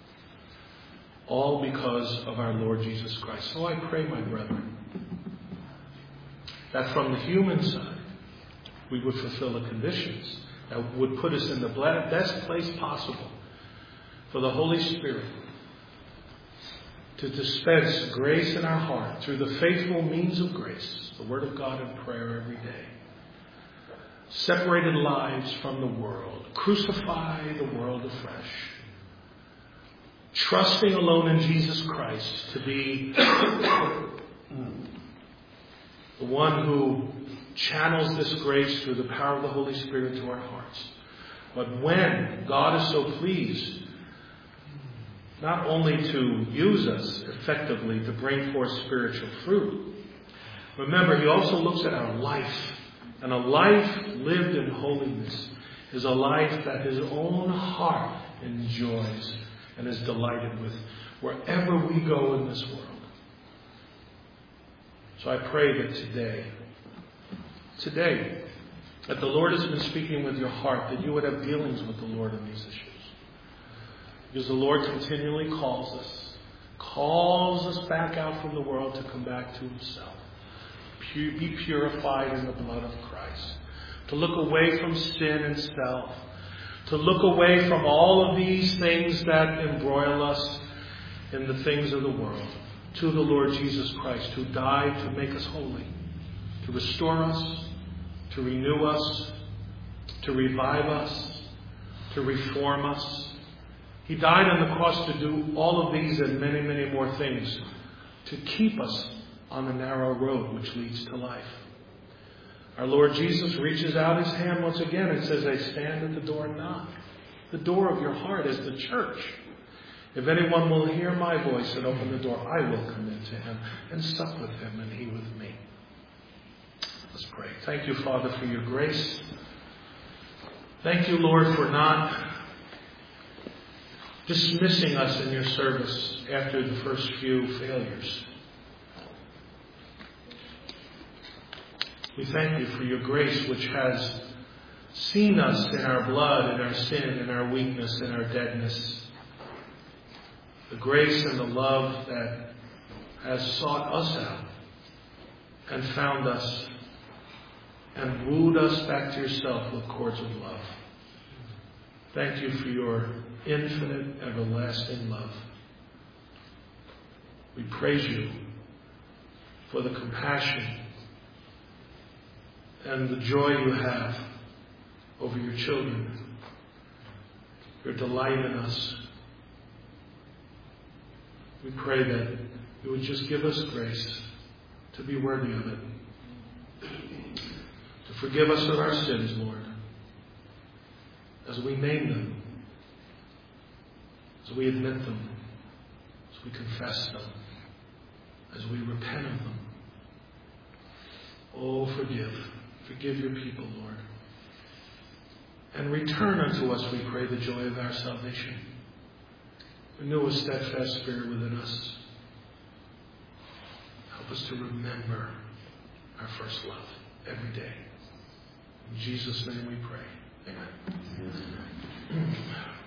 All because of our Lord Jesus Christ. So I pray, my brethren, that from the human side, we would fulfill the conditions that would put us in the best place possible for the Holy Spirit to dispense grace in our heart through the faithful means of grace, the Word of God and prayer every day. Separated lives from the world. Crucify the world afresh. Trusting alone in Jesus Christ to be the one who channels this grace through the power of the Holy Spirit to our hearts. But when God is so pleased, not only to use us effectively to bring forth spiritual fruit, remember, He also looks at our life. And a life lived in holiness is a life that His own heart enjoys and is delighted with wherever we go in this world. So I pray that today, that the Lord has been speaking with your heart, that you would have dealings with the Lord on these issues. Because the Lord continually calls us back out from the world to come back to Himself. Be purified in the blood of Christ. To look away from sin and self. To look away from all of these things that embroil us in the things of the world. To the Lord Jesus Christ, who died to make us holy. To restore us. To renew us. To revive us. To reform us. He died on the cross to do all of these and many, many more things. To keep us on the narrow road which leads to life. Our Lord Jesus reaches out His hand once again and says, I stand at the door and knock. The door of your heart is the church. If anyone will hear my voice and open the door, I will come into him and sup with him and he with me. Let's pray. Thank you, Father, for your grace. Thank you, Lord, for not dismissing us in your service after the first few failures. We thank you for your grace, which has seen us in our blood, in our sin, in our weakness, in our deadness. The grace and the love that has sought us out and found us and wooed us back to yourself with cords of love. Thank you for your infinite, everlasting love. We praise you for the compassion and the joy you have over your children, your delight in us. We pray that you would just give us grace to be worthy of it, to forgive us of our sins, Lord, as we name them, as we admit them, as we confess them, as we repent of them. Oh, forgive your people, Lord. And return unto us, we pray, the joy of our salvation. Renew a steadfast spirit within us. Help us to remember our first love every day. In Jesus' name we pray. Amen.